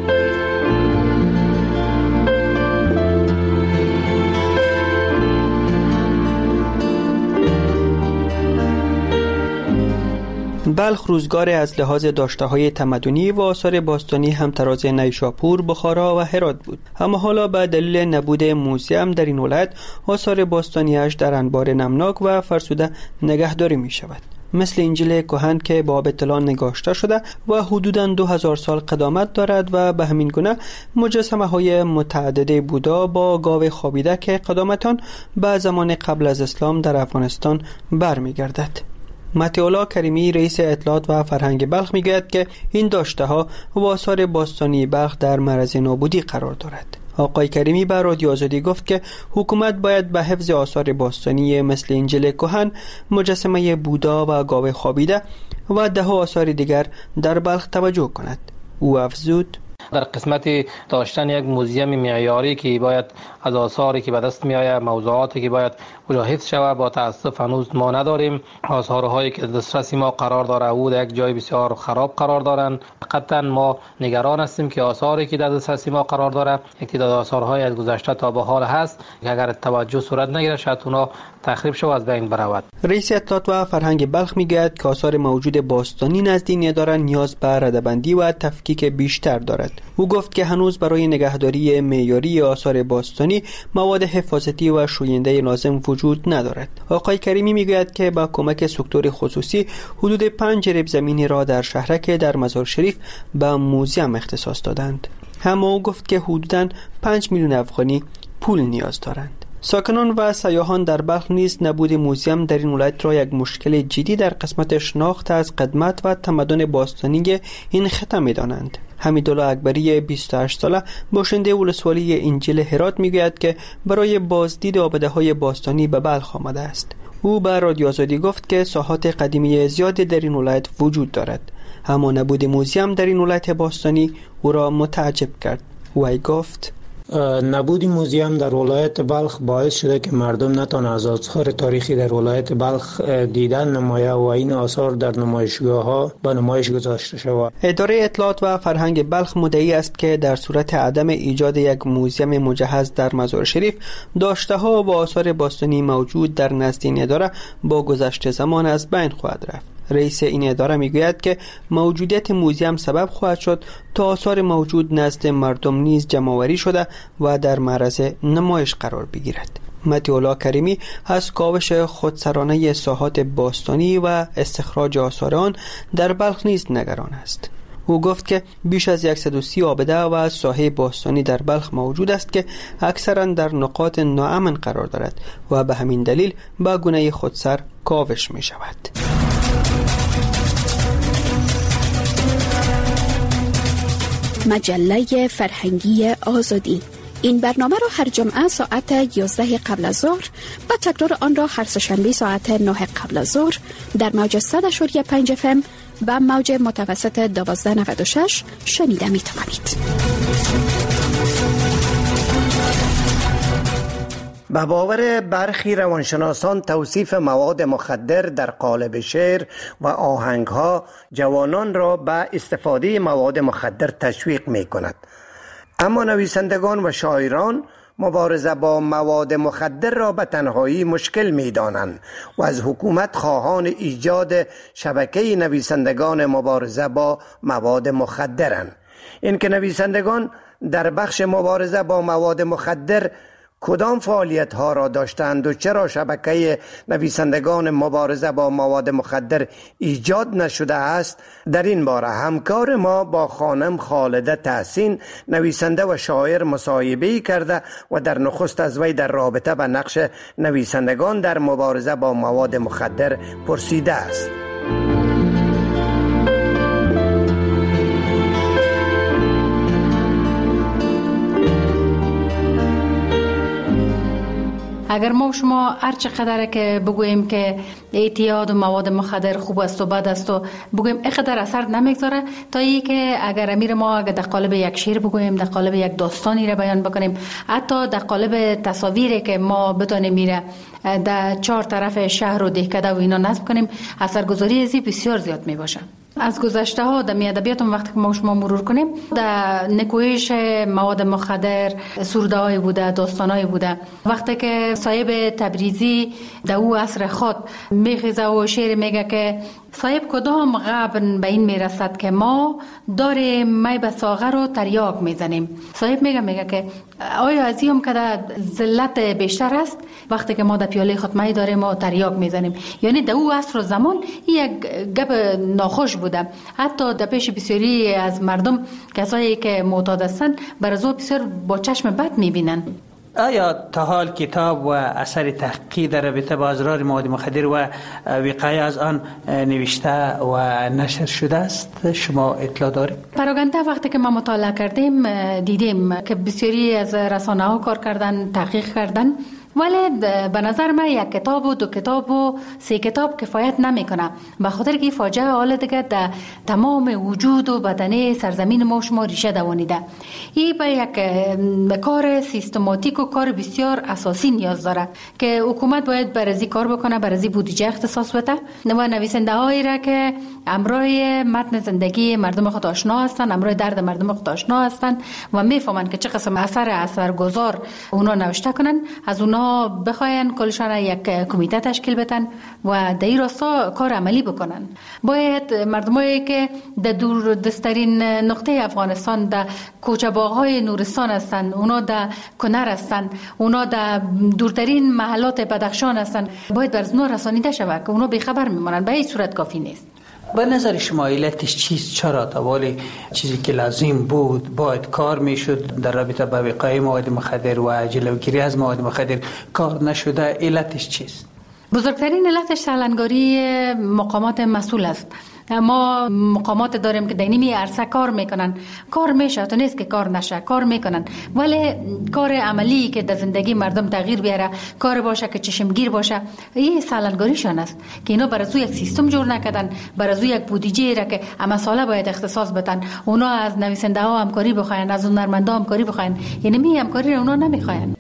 بلخ روزگار از لحاظ داشته‌های تمدنی و آثار باستانی همتراز نیشاپور، بخارا و هرات بود. اما حالا به دلیل نبود موزیم در این ولایت آثار باستانیش در انبار نمناک و فرسوده نگهداری می شود. مثل انجیل کهن که با اطلاع نگاشته شده و حدوداً 2000 سال قدامت دارد و به همین گونه مجسمه های متعدد بودا با گاو خوابیده که قدامتان به زمان قبل از اسلام در افغانستان برمیگردد. متی‌الله کریمی رئیس اطلاعات و فرهنگ بلخ میگوید که این داشته ها و آثار باستانی بلخ در معرض نابودی قرار دارد. آقای کریمی به رادیو آزادی گفت که حکومت باید به حفظ آثار باستانی مثل انجیل کهن، مجسمه بودا و گاو خوابیده و ده‌ها آثار دیگر در بلخ توجه کند. او افزود: در قسمت داشتن یک موزیم معیاری که باید از آثاری که به دست می آید، موضوعاتی که باید حفظ شود، با تاسف هنوز ما نداریم. آثارهایی که دسترسی ما قرار داره او در یک جای بسیار خراب قرار دارند. قطعا ما نگران هستیم که آثاری که در دسترسی ما قرار داره، یک تعداد آثارهای از گذشته تا به حال هست که اگر توجه صورت نگیره شاید اونا تخریب شود، از بین برود. رئیس اطلاعات و فرهنگ بلخ میگوید که آثار موجود باستانی نزد این اداره نیاز به رده‌بندی و تفکیک بیشتر دارد. او گفت که هنوز برای نگهداری معیاری آثار باستانی مواد حفاظتی و شوینده لازم وجود ندارد. آقای کریمی میگوید که با کمک سکتور خصوصی حدود 5 جریب زمینی را در شهرک در مزار شریف به موزیم اختصاص دادند. هم او گفت که حدوداً 5 میلیون افغانی پول نیاز دارند. ساکنان و سیاحان در بلخ نیز نبود موزیم در این ولایت را یک مشکل جدی در قسمت شناخت از قدمت و تمدن باستانی این خطه می‌دانند. حمیدالله اکبری 28 ساله باشنده ولسوالی انجیل هرات میگوید که برای بازدید آباده‌های باستانی به بلخ آمده است. او به رادیو آزادی گفت که ساحات قدیمی زیادی در این ولایت وجود دارد، اما نبود موزیم در این ولایت باستانی او را متعجب کرد. وی گفت: نبود موزیم در ولایت بلخ باعث شده که مردم نتوانند از آثار تاریخی در ولایت بلخ دیدن نمایه و این آثار در نمایشگاه‌ها به نمایش گذاشته شود. اداره اطلاعات و فرهنگ بلخ مدعی است که در صورت عدم ایجاد یک موزیم مجهز در مزار شریف، داشته‌ها و آثار باستانی موجود در نزد این اداره با گذشت زمان از بین خواهد رفت. رئیس این اداره میگوید که موجودیت موزیم سبب خواهد شد تا آثار موجود نزد مردم نیز جمع‌آوری شده و در معرض نمایش قرار بگیرد. مطیع الله کریمی از کاوش خودسرانه ساحات باستانی و استخراج آثار آن در بلخ نیز نگران است. او گفت که بیش از 130 آبده و ساحه باستانی در بلخ موجود است که اکثرا در نقاط ناامن قرار دارد و به همین دلیل با گونه خودسر کاوش می شود. مجله فرهنگی آزادی. این برنامه را هر جمعه ساعت 11 قبل از ظهر و تکرار آن را هر سه‌شنبه ساعت 9 قبل از ظهر در موج 100.5 FM و موج متوسط 1296 شنیده می توانید. به باور برخی روانشناسان توصیف مواد مخدر در قالب شعر و آهنگها جوانان را به استفاده مواد مخدر تشویق می کند. اما نویسندگان و شاعران مبارزه با مواد مخدر را به تنهایی مشکل می دانند و از حکومت خواهان ایجاد شبکه نویسندگان مبارزه با مواد مخدرند. این که نویسندگان در بخش مبارزه با مواد مخدر کدام فعالیت ها را داشتند و چرا شبکه نویسندگان مبارزه با مواد مخدر ایجاد نشده است، در این باره همکار ما با خانم خالده تحسین نویسنده و شاعر مصاحبه کرده و در نخست از وی در رابطه با نقش نویسندگان در مبارزه با مواد مخدر پرسیده است. اگر ما شما هر چقدر که بگوییم که اعتیاد و مواد مخدر خوب است و بد است و بگوییم اینقدر اثر نمیگذاره، تا ای که اگر امیر ما اگر در قالب یک شعر بگوییم، در قالب یک داستانی را بیان بکنیم، حتی در قالب تصاویری که ما بتونیم میره در 4 طرف شهر و دهکده و اینا نصب کنیم، اثرگذاری ازی بسیار زیاد می باشه. از گذشته ها در ادبیات وقتی که ما شما مرور کنیم، در نکوهش مواد مخدر سروده‌ای بوده، داستانایی بوده. وقتی که صاحب تبریزی در او عصر خود میخیزه و شعر میگه که صاحب کدام غبن به این میرسد که ما داریم می به ساغر و تریاک میزنیم. صاحب میگه که آیا از این که در ذلت بیشتر است وقتی که ما در پیاله خود می داریم و تریاک میزنیم؟ یعنی در او عصر و زمان یک گپ ناخوش بوده. حتی در پیش بسیاری از مردم کسایی که معتاد هستند بر از او بسیار با چشم بد میبینن. آیا تا حال کتاب و اثر تحقیقی در رابطه با اضرار مواد مخدر و وقایع از آن نوشته و نشر شده است؟ شما اطلاع دارید؟ پراگنده وقتی که ما مطالعه کردیم دیدیم که بسیاری از رسانه ها کار کردن، تحقیق کردن، ولی به نظر من یک کتاب و 2 کتاب و 3 کتاب کفایت نمیکنه، به خاطر که فاجعه حال دیگه در تمام وجود و بدنه سرزمین ما شما ریشه دوانیده. این به یک کار سیستماتیک و کار بسیار اساسی نیاز داره که حکومت باید برازی کار بکنه، برازی بودجه اختصاص بده و نویسنده هایی را که امرای متن زندگی مردم خود آشنا هستند، امرای درد مردم خود آشنا هستند و میفهمند که چه قسم اثرگذار اونا نوشته کنن، از اونا بخواین کلشان یک کمیته تشکیل بدن و در این راستا کار عملی بکنن. باید مردمایی که در دور دستترین نقطه افغانستان در کوچه باغ‌های نورستان هستند، اونا در کنر هستند، اونا در دورترین محلات بدخشان هستند، باید بر اونا رسانیده شود که اونا بیخبر میمونن. به این صورت کافی نیست. به نظر شما علتش چیست؟ چرا تا چیزی که لازم بود باید کار میشد در رابطه با وقایع مواد مخدر و جلوگیری از مواد مخدر کار نشده؟ علتش چیست؟ بزرگترین علتش سالنگاری مقامات مسئول است. ما مقامات داریم که دینی عرصه کار میکنن، کار میشه، تو نیست که کار نشه، کار میکنن، ولی کار عملی که در زندگی مردم تغییر بیاره، کار باشه که چشمگیر باشه، این سالنگاریشان است که اینا برای یک سیستم جور نکردن، برای یک بودجه را که اما ساله باید اختصاص بدن. اونا از نویسنده ها همکاری بخواین، از هنرمندا همکاری بخواین، یعنی می همکاری را اونا نمیخواین.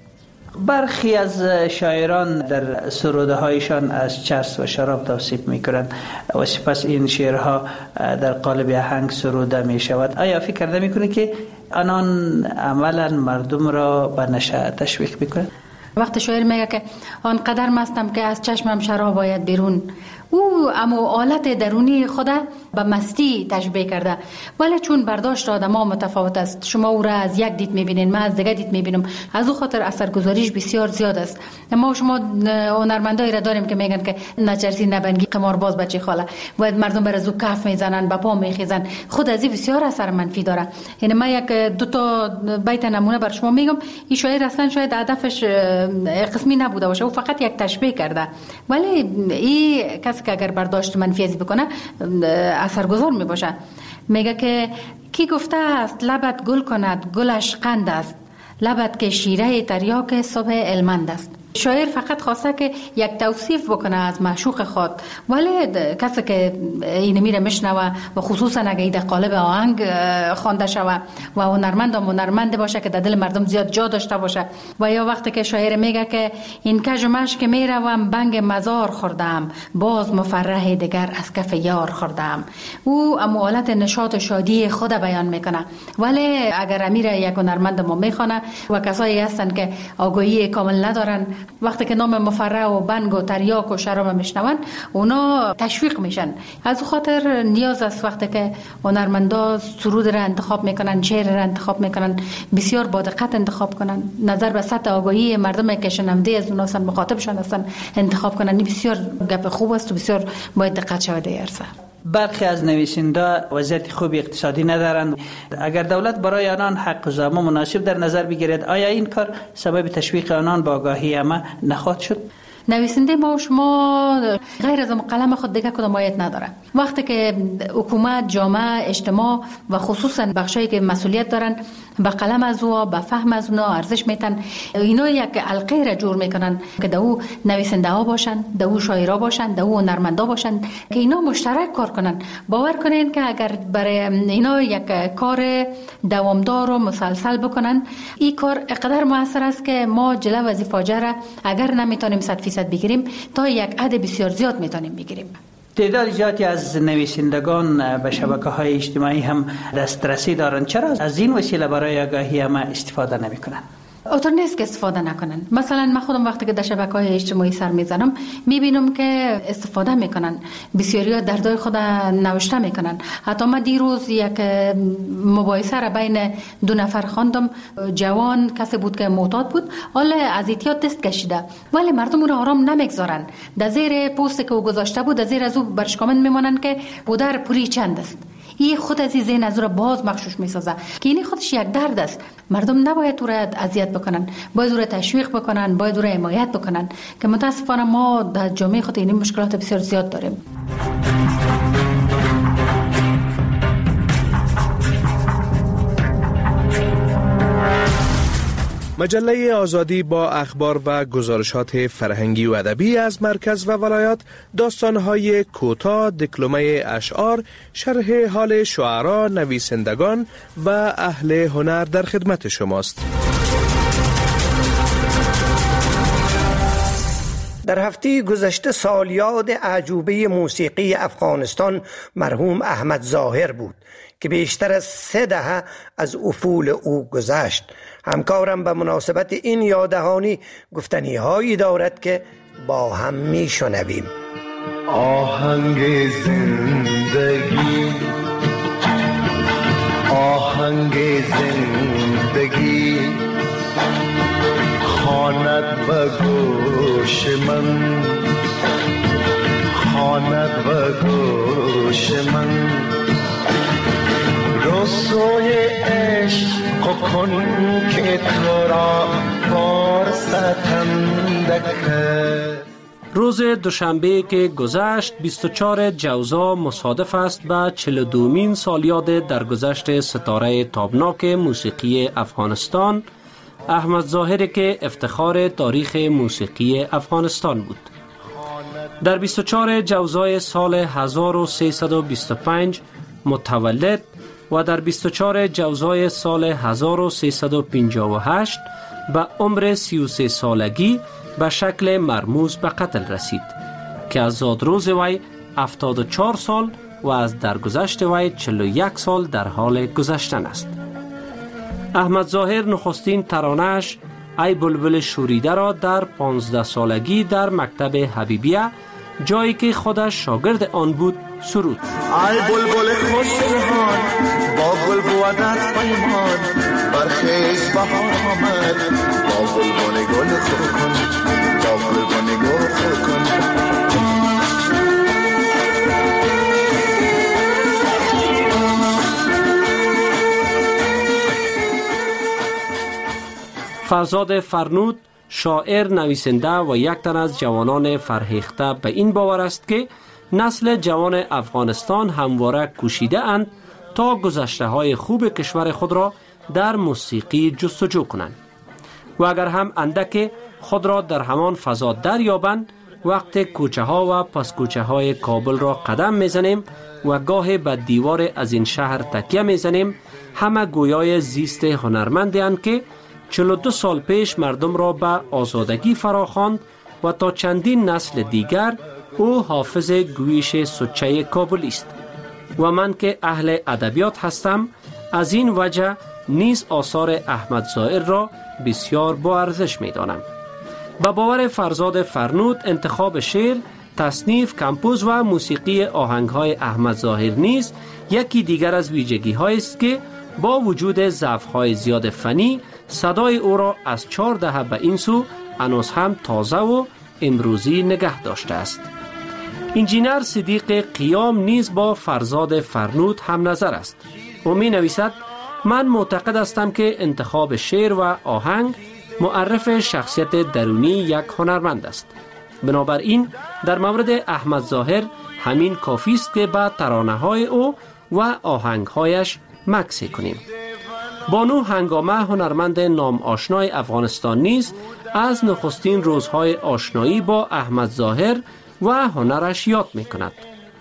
برخی از شاعران در سروده هایشان از چرس و شراب توصیف میکنند و سپس این شعرها در قالب آهنگ سروده می شود. آیا فکر کرده میکنه که آنان عملا مردم را به نشه تشویق میکنند؟ وقت شاعر میگه که آنقدر مستم که از چشمم شراب باید بیرون، او اما حالت درونی خود به مستی تشبیه کرده، ولی چون برداشت آدم‌ها متفاوت است، شما او را از یک دید می‌بینید، من از دیگر دید می‌بینم، از او خاطر اثرگذاریش بسیار زیاد است. ما شما هنرمندایی را داریم که میگن که نچرسی نبنگی قمارباز بچه خاله و مردم بر زو کف میزنن، با پا میخیزن، خود از این بسیار اثر منفی داره. یعنی من یک دو تا بیت نمونه بر شما میگم. این شاعر اصلا شاید هدفش قسمی نبوده باشه، او فقط یک تشبیه کرده، ولی این کسی که اگر برداشت منفی ازی بکنه اثرگذار می باشه. میگه که کی گفته است لبت گل کند گلش قند است، لبت که شیره تریاک صبح علمند است. شاعر فقط خواسته که یک توصیف بکنه از معشوق خود، ولی کسی که این میره میشنوه و خصوصا اگه در قالب آهنگ خوانده شوه و هنرمند باشه که در دل مردم زیاد جا داشته باشه. و یا وقتی که شاعر میگه که این کج و مش که میروم بنگ مزار خوردم، باز مفرح دیگر از کف یار خوردم. او حالت نشاط و شادی خود بیان میکنه، ولی اگر امیر یک هنرمند ما میخونه و کسایی هستن که آگاهی کامل ندارن، وقتی که نام مفرح و بنگ و تریاک و شراب میشنون اونا تشویق میشن. از خاطر نیاز است وقتی که هنرمندا سرود را انتخاب میکنن، شعر را انتخاب میکنن، بسیار با دقت انتخاب کنن، نظر به سطح آگاهی مردم که شنونده از اونها هستن، مخاطبشان هستن انتخاب کنن. این بسیار گپ خوب است و بسیار باید دقت شود در عرصه. برخی از نویسنده وضعیت خوب اقتصادی ندارند. اگر دولت برای آنان حق زامه مناسب در نظر بگیرد، آیا این کار سبب تشویق آنان به آگاهی عامه نخواهد شد؟ نویسنده ما و شما غیر از قلم خود دیگه کدام مایت نداره. وقتی که حکومت، جامعه، اجتماع و خصوصا بخشایی که مسئولیت دارن به قلم از او، به فهم از اونا ارزش میتن، اینا یک حلقه را جور میکنن که دو نویسنده ها باشن، دو شاعرها باشن، دو هنرمندا باشن که اینا مشترک کار کنن. باور کنین که اگر برای اینا یک کار دوامدار و مسلسل بکنن، این کار اقدر موثر است که ما جلو از فاجعه را اگر نمیتونیم 100% بگیریم، تا یک عدد بسیار زیاد میتونیم بگیریم. تعداد زیادی از نویسندگان به شبکه‌های اجتماعی هم دسترسی دارند. چرا از این وسیله برای آگاهی عامه استفاده نمی‌کنند؟ اوتر نیست که استفاده نکنن. مثلا من خودم وقتی که در شبکه‌های اجتماعی سر میزنم میبینم که استفاده میکنن، بسیاری دردای خود نوشته میکنن. حتی من دیروز یک مباحثه را بین دو نفر خواندم. جوان کسی بود که معتاد بود، حالا از اعتیاد دست کشیده، ولی مردم او را آرام نمیگذارن. در زیر پست که او گذاشته بود، در زیر از او برش کامنت میمونن که بودر پوری چند است. این خود از این ذهن از او را باز مخشوش میسازه که این خودش یک درد است. مردم نباید او را اذیت بکنن، باید او را تشویق بکنن، باید او را حمایت بکنن، که متاسفانه ما در جامعه خود این مشکلات بسیار زیاد داریم. مجله آزادی با اخبار و گزارشات فرهنگی و ادبی از مرکز و ولایات، داستان‌های کوتاه، دکلمه اشعار، شرح حال شعرا، نویسندگان و اهل هنر در خدمت شماست. در هفته گذشته سالیاد اعجوبه موسیقی افغانستان مرحوم احمد ظاهر بود که بیشتر از 3 دهه از افول او گذشت. همکارم به مناسبت این یاددهانی گفتنی هایی دارد که با هم می شنویم. آهنگ زندگی، آهنگ زندگی خواند به گوش من، خواند به گوش من. رسوی عشق کن که تو را فرصتم دکه. روز دوشنبه که گذشت 24 جوزا مصادف است با 42مین سالیاد درگذشت ستاره تابناک موسیقی افغانستان، احمد ظاهر که افتخار تاریخ موسیقی افغانستان بود. در 24 جوزای سال 1325 متولد و در 24 جوزای سال 1358 به عمر 33 سالگی به شکل مرموز به قتل رسید که از زادروز وی 74 سال و از درگذشت وی 41 سال در حال گذشتن است. احمد ظاهر نخستین ترانه‌اش ای بلبل شوریده را در 15 سالگی در مکتب حبیبیه، جایی که خودش شاگرد آن بود، سرود. ای بلبل خوش جهان با گل بودت پیمان، برخیز بهار آمد با گلبن گل خور کن، با گلبن گل خور کن. فرزاد فرنود شاعر، نویسنده و یک تن از جوانان فرهیخته به این باور است که نسل جوان افغانستان همواره کوشیده اند تا گذشته های خوب کشور خود را در موسیقی جستجو کنند و اگر هم اندک خود را در همان فضا دریابند، وقت کوچه ها و پس کوچه های کابل را قدم میزنیم و گاه به دیوار از این شهر تکیه میزنیم، همه گویای زیست هنرمندی اند که 42 سال پیش مردم را به آزادگی فراخواند و تا چندین نسل دیگر او حافظ گویش سچه کابلی است. و من که اهل ادبیات هستم، از این وجه نیز آثار احمد ظاهر را بسیار با ارزش می دانم. با باور فرزاد فرنود، انتخاب شعر، تصنیف، کمپوز و موسیقی آهنگ‌های احمد ظاهر نیز یکی دیگر از ویژگی‌هایی است که با وجود ضعف‌های زیاد فنی، صدای او را از 4 دهه به این سو هنوز هم تازه و امروزی نگه داشته است. انجینر صدیق قیام نیز با فرزاد فرنود هم نظر است. او می نویسد: من معتقد هستم که انتخاب شعر و آهنگ معرف شخصیت درونی یک هنرمند است. بنابراین در مورد احمد ظاهر همین کافی است که با ترانه‌های او و آهنگ‌هایش مکث کنیم. بانو هنگامه، هنرمند نام آشنای افغانستان نیز از نخستین روزهای آشنایی با احمد ظاهر و هنرش یاد می کند.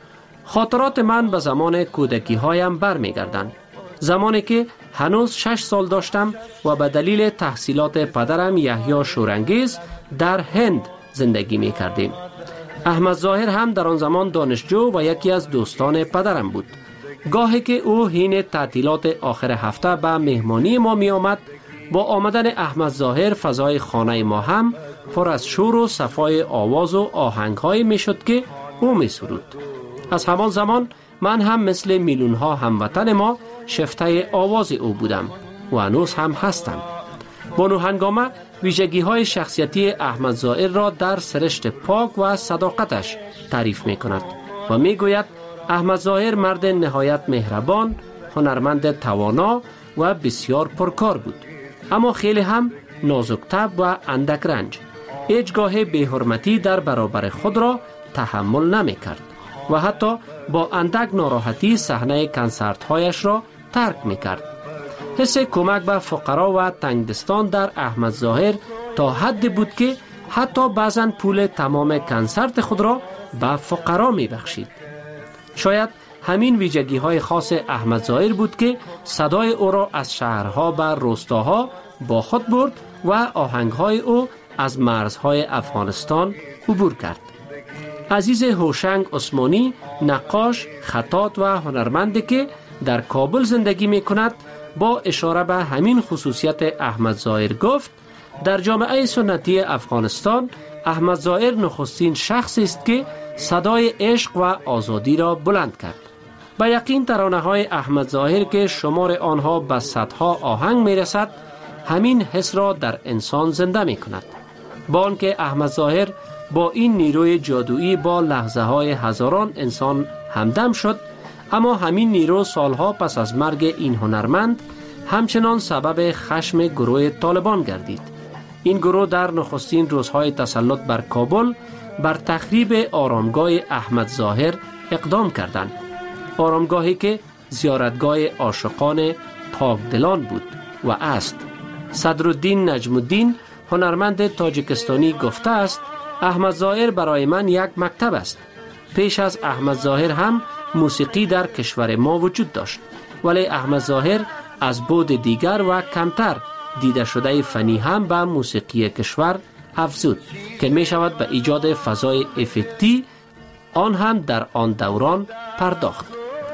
خاطرات من به زمان کودکی هایم بر می گردند. زمانی که هنوز 6 سال داشتم و به دلیل تحصیلات پدرم یحیی شورانگیز در هند زندگی می کردیم. احمد ظاهر هم در آن زمان دانشجو و یکی از دوستان پدرم بود. گاهی که او حین تعطیلات آخر هفته به مهمانی ما می آمد، با آمدن احمد ظاهر فضای خانه ما هم پر از شور و صفای آواز و آهنگ‌هایی می شد که او می سرود. از همان زمان من هم مثل میلیون‌ها هموطن ما شفته آواز او بودم و هنوز هم هستم. بانو هنگامه ویژگی‌های شخصیتی احمد ظاهر را در سرشت پاک و صداقتش تعریف می کند و می گوید احمد ظاهر مرد نهایت مهربان، هنرمند توانا و بسیار پرکار بود، اما خیلی هم نازک‌طبع و اندک رنج. هیچگاه بی‌حرمتی در برابر خود را تحمل نمی کرد و حتی با اندک ناراحتی صحنه کنسرت‌هایش را ترک می کرد. حس کمک به فقرا و تنگدستان در احمد ظاهر تا حدی بود که حتی بعضن پول تمام کنسرت خود را به فقرا می بخشید. شاید همین ویژگی‌های خاص احمد ظاهر بود که صدای او را از شهرها به روستاها با خود برد و آهنگ‌های او از مرزهای افغانستان عبور کرد. عزیز هوشنگ عثمانی، نقاش، خطاط و هنرمندی که در کابل زندگی می کند، با اشاره به همین خصوصیت احمد ظاهر گفت: در جامعه سنتی افغانستان احمد ظاهر نخستین شخصی است که صدای عشق و آزادی را بلند کرد. با یقین ترانه‌های احمد ظاهر که شمار آنها به صدها آهنگ می رسد، همین حس را در انسان زنده می کند. با آنکه احمد ظاهر با این نیروی جادویی با لحظه های هزاران انسان همدم شد، اما همین نیرو سالها پس از مرگ این هنرمند همچنان سبب خشم گروه طالبان گردید. این گروه در نخستین روزهای تسلط بر کابل بر تخریب آرامگاه احمد ظاهر اقدام کردند. آرامگاهی که زیارتگاه عاشقان پاکدلان بود و است. صدرالدین نجم الدین هنرمند تاجیکستانی گفته است احمد ظاهر برای من یک مکتب است. پیش از احمد ظاهر هم موسیقی در کشور ما وجود داشت، ولی احمد ظاهر از بعد دیگر و کمتر دیده شده فنی هم به موسیقی کشور افزود که می شود به ایجاد فضای افکتی آن هم در آن دوران پرداخت.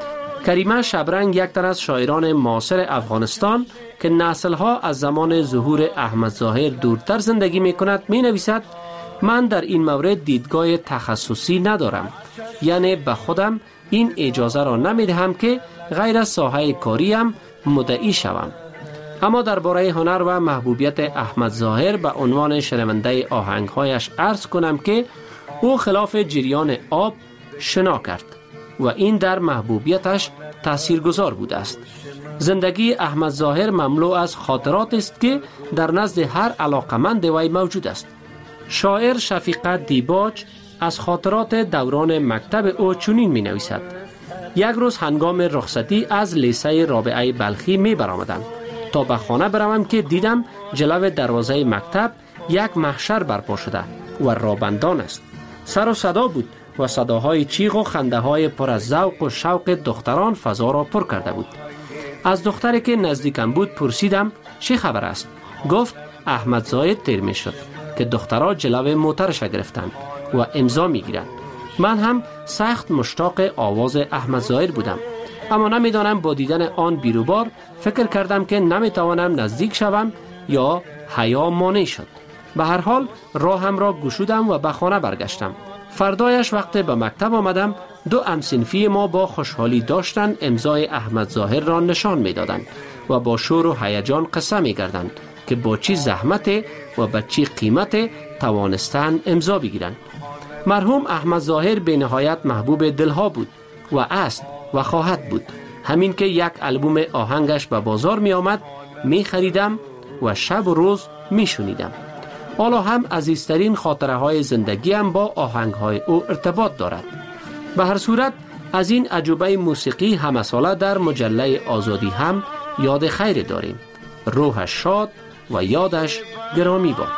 کریمه شبرنگ یک تن از شاعران معاصر افغانستان که نسل‌ها از زمان ظهور احمد ظاهر دورتر زندگی می کند می نویسد من در این مورد دیدگاه تخصصی ندارم، یعنی به خودم این اجازه را نمی دهم که غیر از ساحه کاریم مدعی شوم. اما درباره هنر و محبوبیت احمد ظاهر به عنوان شنونده آهنگهایش عرض کنم که او خلاف جریان آب شنا کرد و این در محبوبیتش تاثیرگذار بوده است. زندگی احمد ظاهر مملو از خاطرات است که در نزد هر علاقمند وی موجود است. شاعر شفیقه دیباج از خاطرات دوران مکتب او چنین می نویسد یک روز هنگام رخصتی از لیسه رابعه بلخی می برآمدم تا به خانه بروم که دیدم جلو دروازه مکتب یک محشر برپا شده و رابندان است. سر و صدا بود و صداهای چیغ و خنده های پر از ذوق و شوق دختران فضا را پر کرده بود. از دختری که نزدیکم بود پرسیدم چه خبر است؟ گفت احمد ظاهر تیر می شد که دخترها جلو موترش گرفتند و امضا می گیرند. من هم سخت مشتاق آواز احمد ظاهر بودم، اما نمیدانم با دیدن آن بیروبار فکر کردم که نمیتوانم نزدیک شوم یا حیا مانع شد. به هر حال راهم را گشودم و به خانه برگشتم. فردایش وقت به مکتب آمدم، دو همصنفی ما با خوشحالی داشتند امضای احمد ظاهر را نشان میدادند و با شور و هیجان قصه می‌کردند که با چی زحمت و با چی قیمت توانستند امضا بگیرند. مرحوم احمد ظاهر به نهایت محبوب دلها بود و است و خواهد بود. همین که یک البوم آهنگش به بازار می آمد می خریدم و شب و روز می شنیدم. حالا هم عزیزترین خاطره های زندگیم با آهنگ های او ارتباط دارد. به هر صورت از این عجوبه موسیقی همساله در مجله آزادی هم یاد خیر داریم. روحش شاد و یادش گرامی باد.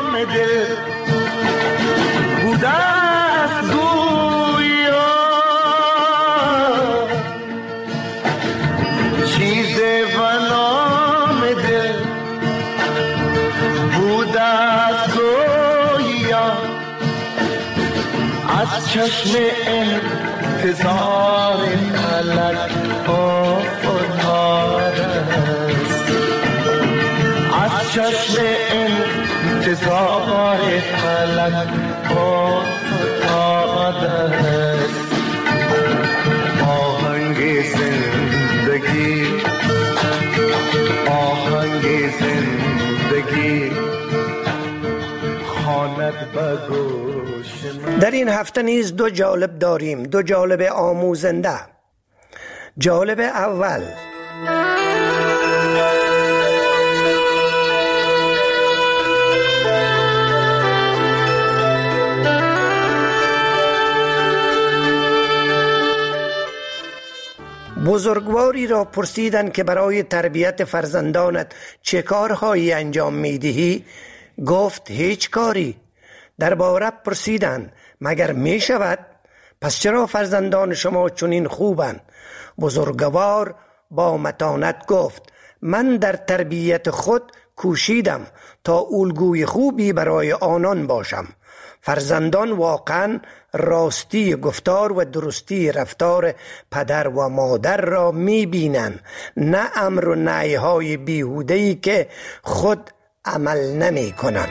چشم انتظار فلک افتاده است، از چشم انتظار فلک افتاده است. آهنگ زندگی، آهنگ زندگی خواند به گوش. در این هفته نیز دو جالب داریم، دو جالب آموزنده. جالب اول: بزرگواری را پرسیدند که برای تربیت فرزندانت چه کارهایی انجام میدهی؟ گفت هیچ کاری. درباره پرسیدند مگر می شود؟ پس چرا فرزندان شما چنین خوبند؟ بزرگوار با متانت گفت من در تربیت خود کوشیدم تا الگوی خوبی برای آنان باشم. فرزندان واقعا راستی گفتار و درستی رفتار پدر و مادر را می بینند، نه امر و نهی‌های بیهوده‌ای که خود عمل نمی کنند.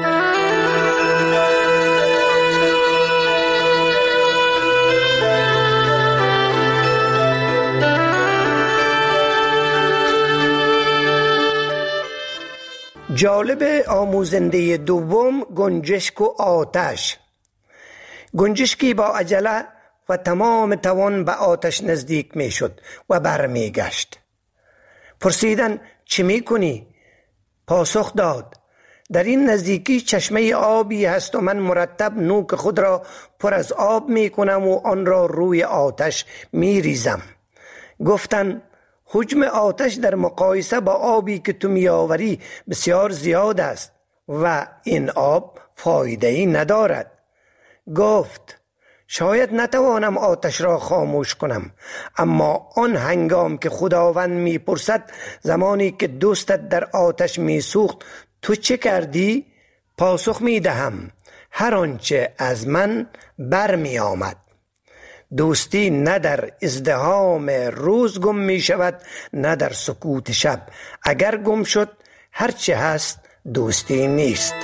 جالب آموزنده دوم: گنجشک و آتش. گنجشکی با عجله و تمام توان به آتش نزدیک می شد و برمی گشت. پرسیدن چی می کنی؟ پاسخ داد در این نزدیکی چشمه آبی هست و من مرتب نوک خود را پر از آب می کنم و آن را روی آتش می ریزم. گفتند حجم آتش در مقایسه با آبی که تو می آوری بسیار زیاد است و این آب فایده‌ای ندارد. گفت شاید نتوانم آتش را خاموش کنم، اما آن هنگام که خداوند می پرسد زمانی که دوستت در آتش می سوخت تو چه کردی؟ پاسخ می دهم هر آنچه از من برمی آمد. دوستی نه در ازدحام روز گم می شود نه در سکوت شب. اگر گم شد هرچه هست دوستی نیست.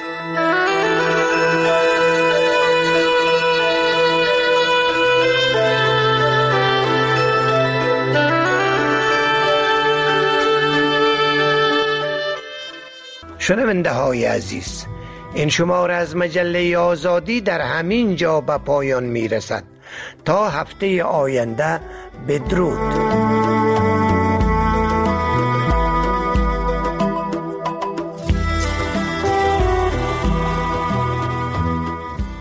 شنونده های عزیز، این شماره از مجله آزادی در همین جا به پایان می رسد. تا هفته آینده بدرود.